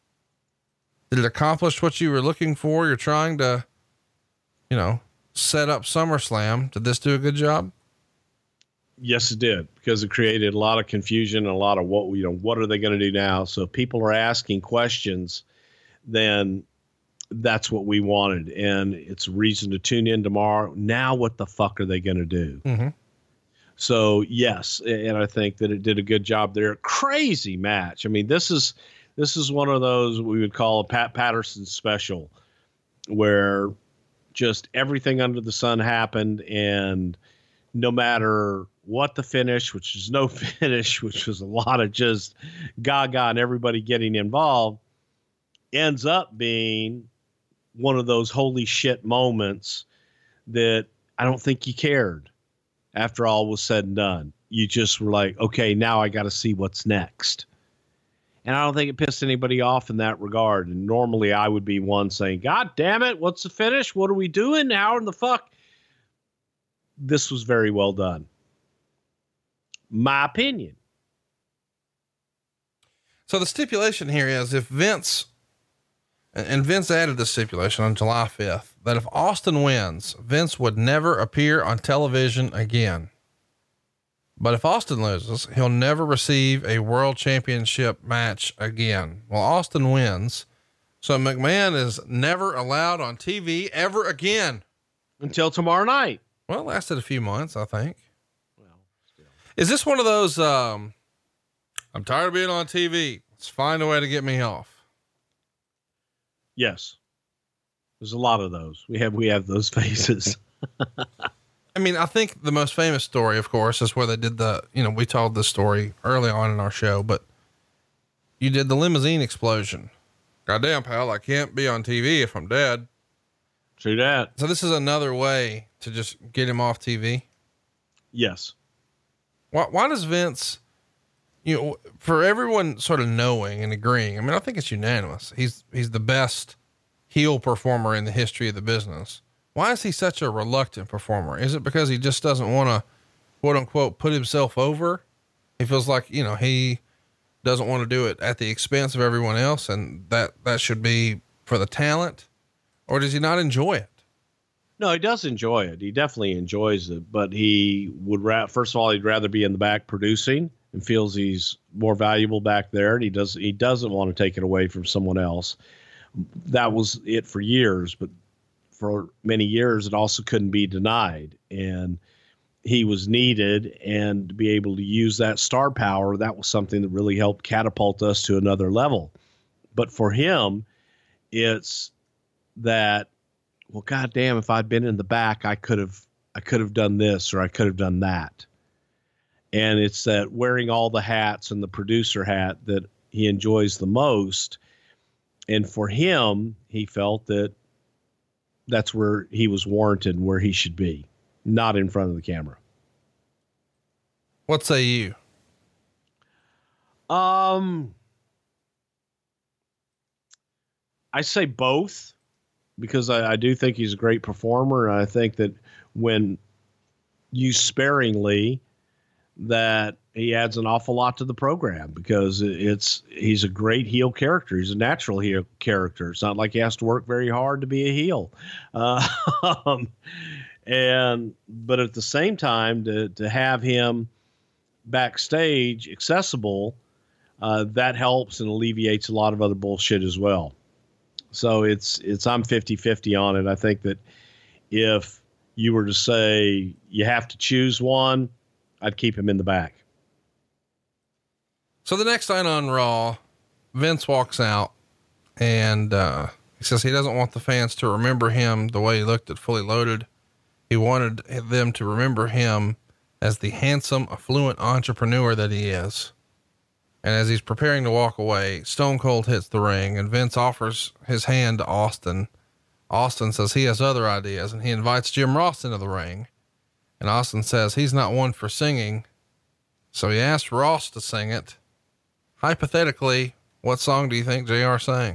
Did it accomplish what you were looking for? You're trying to, you know, set up SummerSlam. Did this do a good job? Yes, it did, because it created a lot of confusion and a lot of what, you know, what are they going to do now? So if people are asking questions, then that's what we wanted. And it's a reason to tune in tomorrow. Now, what the fuck are they going to do? Mm-hmm. So yes. And I think that it did a good job there. Crazy match. I mean, this is, This is one of those we would call a Pat Patterson special, where just everything under the sun happened. And no matter what the finish, which is no finish, which was a lot of just gaga and everybody getting involved, ends up being one of those holy shit moments that I don't think you cared after all was said and done. You just were like, okay, now I got to see what's next. And I don't think it pissed anybody off in that regard. And normally I would be one saying, God damn it, what's the finish? What are we doing? How in the fuck? This was very well done. My opinion. So the stipulation here is if Vince, and Vince added the stipulation on July fifth, that if Austin wins, Vince would never appear on television again. But if Austin loses, he'll never receive a world championship match again. Well, Austin wins. So McMahon is never allowed on T V ever again. Until tomorrow night. Well, it lasted a few months, I think. Well, still. Is this one of those, um, I'm tired of being on T V. Let's find a way to get me off. Yes. There's a lot of those. We have, we have those faces. I mean, I think the most famous story, of course, is where they did the, you know, we told this story early on in our show, but you did the limousine explosion. Goddamn, pal, I can't be on T V if I'm dead. True that. So this is another way to just get him off T V. Yes. Why, why does Vince, you know, for everyone sort of knowing and agreeing, I mean, I think it's unanimous. He's, he's the best heel performer in the history of the business. Why is he such a reluctant performer? Is it because he just doesn't want to, quote unquote, put himself over? He feels like, you know, he doesn't want to do it at the expense of everyone else, and that, that should be for the talent, or does he not enjoy it? No, he does enjoy it. He definitely enjoys it, but he would ra- first of all, he'd rather be in the back producing and feels he's more valuable back there. And he does, he doesn't want to take it away from someone else. That was it for years, but for many years, it also couldn't be denied. And he was needed, and to be able to use that star power, that was something that really helped catapult us to another level. But for him, it's that, well, goddamn, if I'd been in the back, I could have, I could have done this, or I could have done that. And it's that wearing all the hats and the producer hat that he enjoys the most. And for him, he felt that that's where he was warranted and where he should be, not in front of the camera. What say you? Um, I say both because I, I do think he's a great performer. I think that when used sparingly, that he adds an awful lot to the program because it's he's a great heel character. He's a natural heel character. It's not like he has to work very hard to be a heel. Uh, and but at the same time, to to have him backstage accessible, uh, that helps and alleviates a lot of other bullshit as well. So it's it's I'm fifty-fifty on it. I think that if you were to say you have to choose one, I'd keep him in the back. So the next night on Raw, Vince walks out and, uh, he says he doesn't want the fans to remember him the way he looked at Fully Loaded. He wanted them to remember him as the handsome, affluent entrepreneur that he is. And as he's preparing to walk away, Stone Cold hits the ring and Vince offers his hand to Austin. Austin says he has other ideas and he invites Jim Ross into the ring. And Austin says he's not one for singing. So he asked Ross to sing it. Hypothetically, what song do you think J R sang?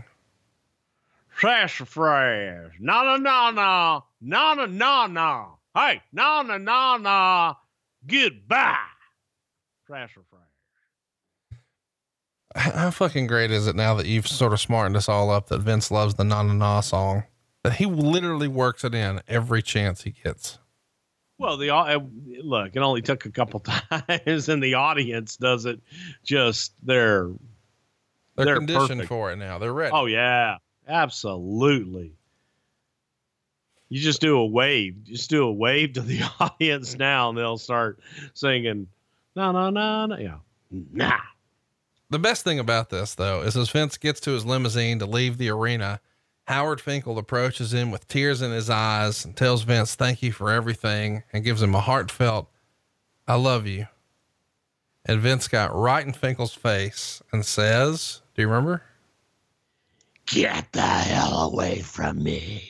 Sassafras. Na na na na. Na na na na. Hey, na na na na. Goodbye. Sassafras. How fucking great is it now that you've sort of smartened us all up that Vince loves the na na na song? That he literally works it in every chance he gets. Well, the uh, look, it only took a couple times, and the audience does it. Just they're they're, they're conditioned perfect. for it now. They're ready. Oh yeah, absolutely. You just do a wave, just do a wave to the audience now, and they'll start singing. No, no, no, no, yeah, nah. The best thing about this though is as Vince gets to his limousine to leave the arena, Howard Finkel approaches him with tears in his eyes and tells Vince, thank you for everything, and gives him a heartfelt, I love you. And Vince got right in Finkel's face and says, do you remember? Get the hell away from me.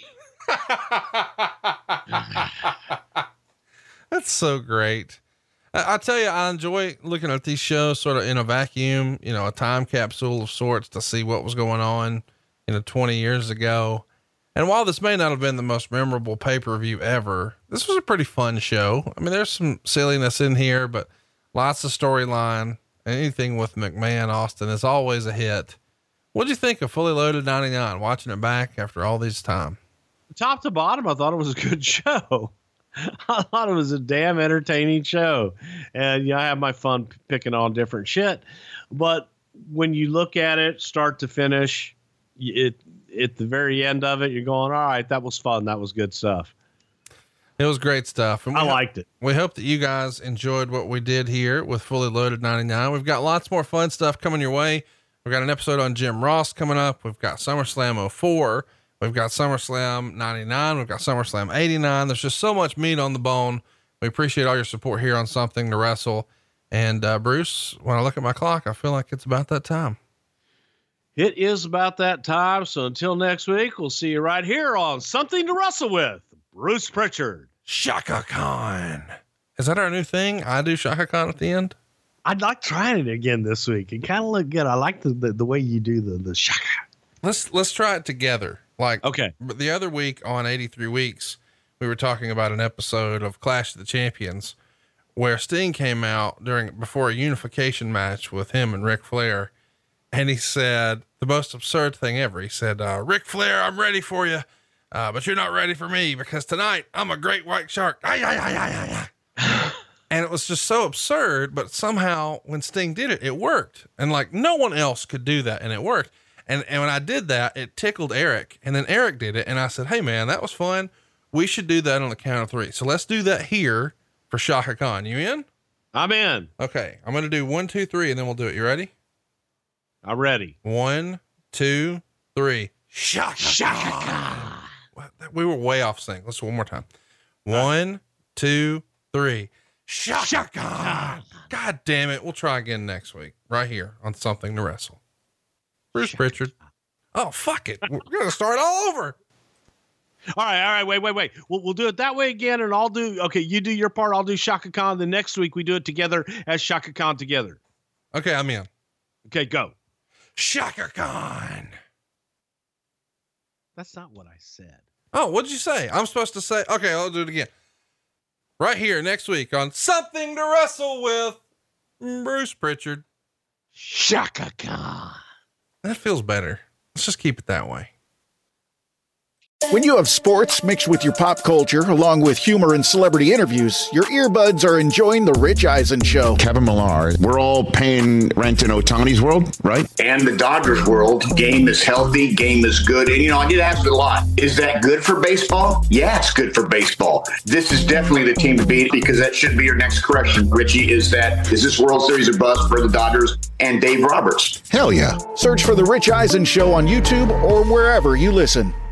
That's so great. I, I tell you, I enjoy looking at these shows sort of in a vacuum, you know, a time capsule of sorts to see what was going on, you know, twenty years ago. And while this may not have been the most memorable pay-per-view ever, this was a pretty fun show. I mean, there's some silliness in here, but lots of storyline. Anything with McMahon Austin is always a hit. What'd you think of Fully Loaded ninety-nine, watching it back after all this time? Top to bottom, I thought it was a good show. I thought it was a damn entertaining show. And you know, I have my fun p- picking on different shit, but when you look at it start to finish, it, at the very end of it, you're going, all right, that was fun. That was good stuff. It was great stuff. And we I ho- liked it. We hope that you guys enjoyed what we did here with Fully Loaded ninety-nine. We've got lots more fun stuff coming your way. We've got an episode on Jim Ross coming up. We've got SummerSlam oh four. We've got SummerSlam ninety-nine. We've got SummerSlam eighty-nine. There's just so much meat on the bone. We appreciate all your support here on Something to Wrestle. And, uh, Bruce, when I look at my clock, I feel like it's about that time. It is about that time. So until next week, we'll see you right here on Something to Wrestle with Bruce Pritchard. Shaka Khan. Is that our new thing? I do Shaka Khan at the end. I'd like trying it again this week. It kind of looked good. I like the, the, the way you do the, the shaka. Let's, let's try it together. Like, Okay. the other week on eighty-three weeks, we were talking about an episode of Clash of the Champions where Sting came out during, before a unification match with him and Ric Flair. And he said the most absurd thing ever. He said, uh, Ric Flair, I'm ready for you. Uh, but you're not ready for me because tonight I'm a great white shark. Ay, ay, ay, ay, ay, ay. And it was just so absurd, but somehow when Sting did it, it worked. And like no one else could do that. And it worked. And, and when I did that, it tickled Eric, and then Eric did it. And I said, hey man, that was fun. We should do that on the count of three. So let's do that here for Shaka Khan. You in? I'm in. Okay. I'm going to do one, two, three, and then we'll do it. You ready? I'm ready. One, two, three. Shaka, Shaka Khan. We were way off sync. Let's do one more time. One, two, three. Shaka Khan. God damn it. We'll try again next week, right here on Something to Wrestle. Bruce Pritchard. Oh, fuck it. We're going to start all over. All right. All right. Wait, wait, wait. We'll, we'll do it that way again. And I'll do, okay. You do your part. I'll do Shaka Khan. The next week we do it together as Shaka Khan together. Okay. I'm in. Okay, go. Shaka Khan. That's not what I said. Oh, what'd you say? I'm supposed to say, okay, I'll do it again. Right here next week on Something to Wrestle With, Bruce Pritchard. Shaka Khan. That feels better. Let's just keep it that way. When you have sports mixed with your pop culture, along with humor and celebrity interviews, your earbuds are enjoying The Rich Eisen Show. Kevin Millar, we're all paying rent in Ohtani's world, right? And the Dodgers world. Game is healthy, game is good. And, you know, I get asked a lot, is that good for baseball? Yeah, it's good for baseball. This is definitely the team to beat, because that should be your next correction, Richie, is that, is this World Series a bust for the Dodgers and Dave Roberts? Hell yeah. Search for The Rich Eisen Show on YouTube or wherever you listen.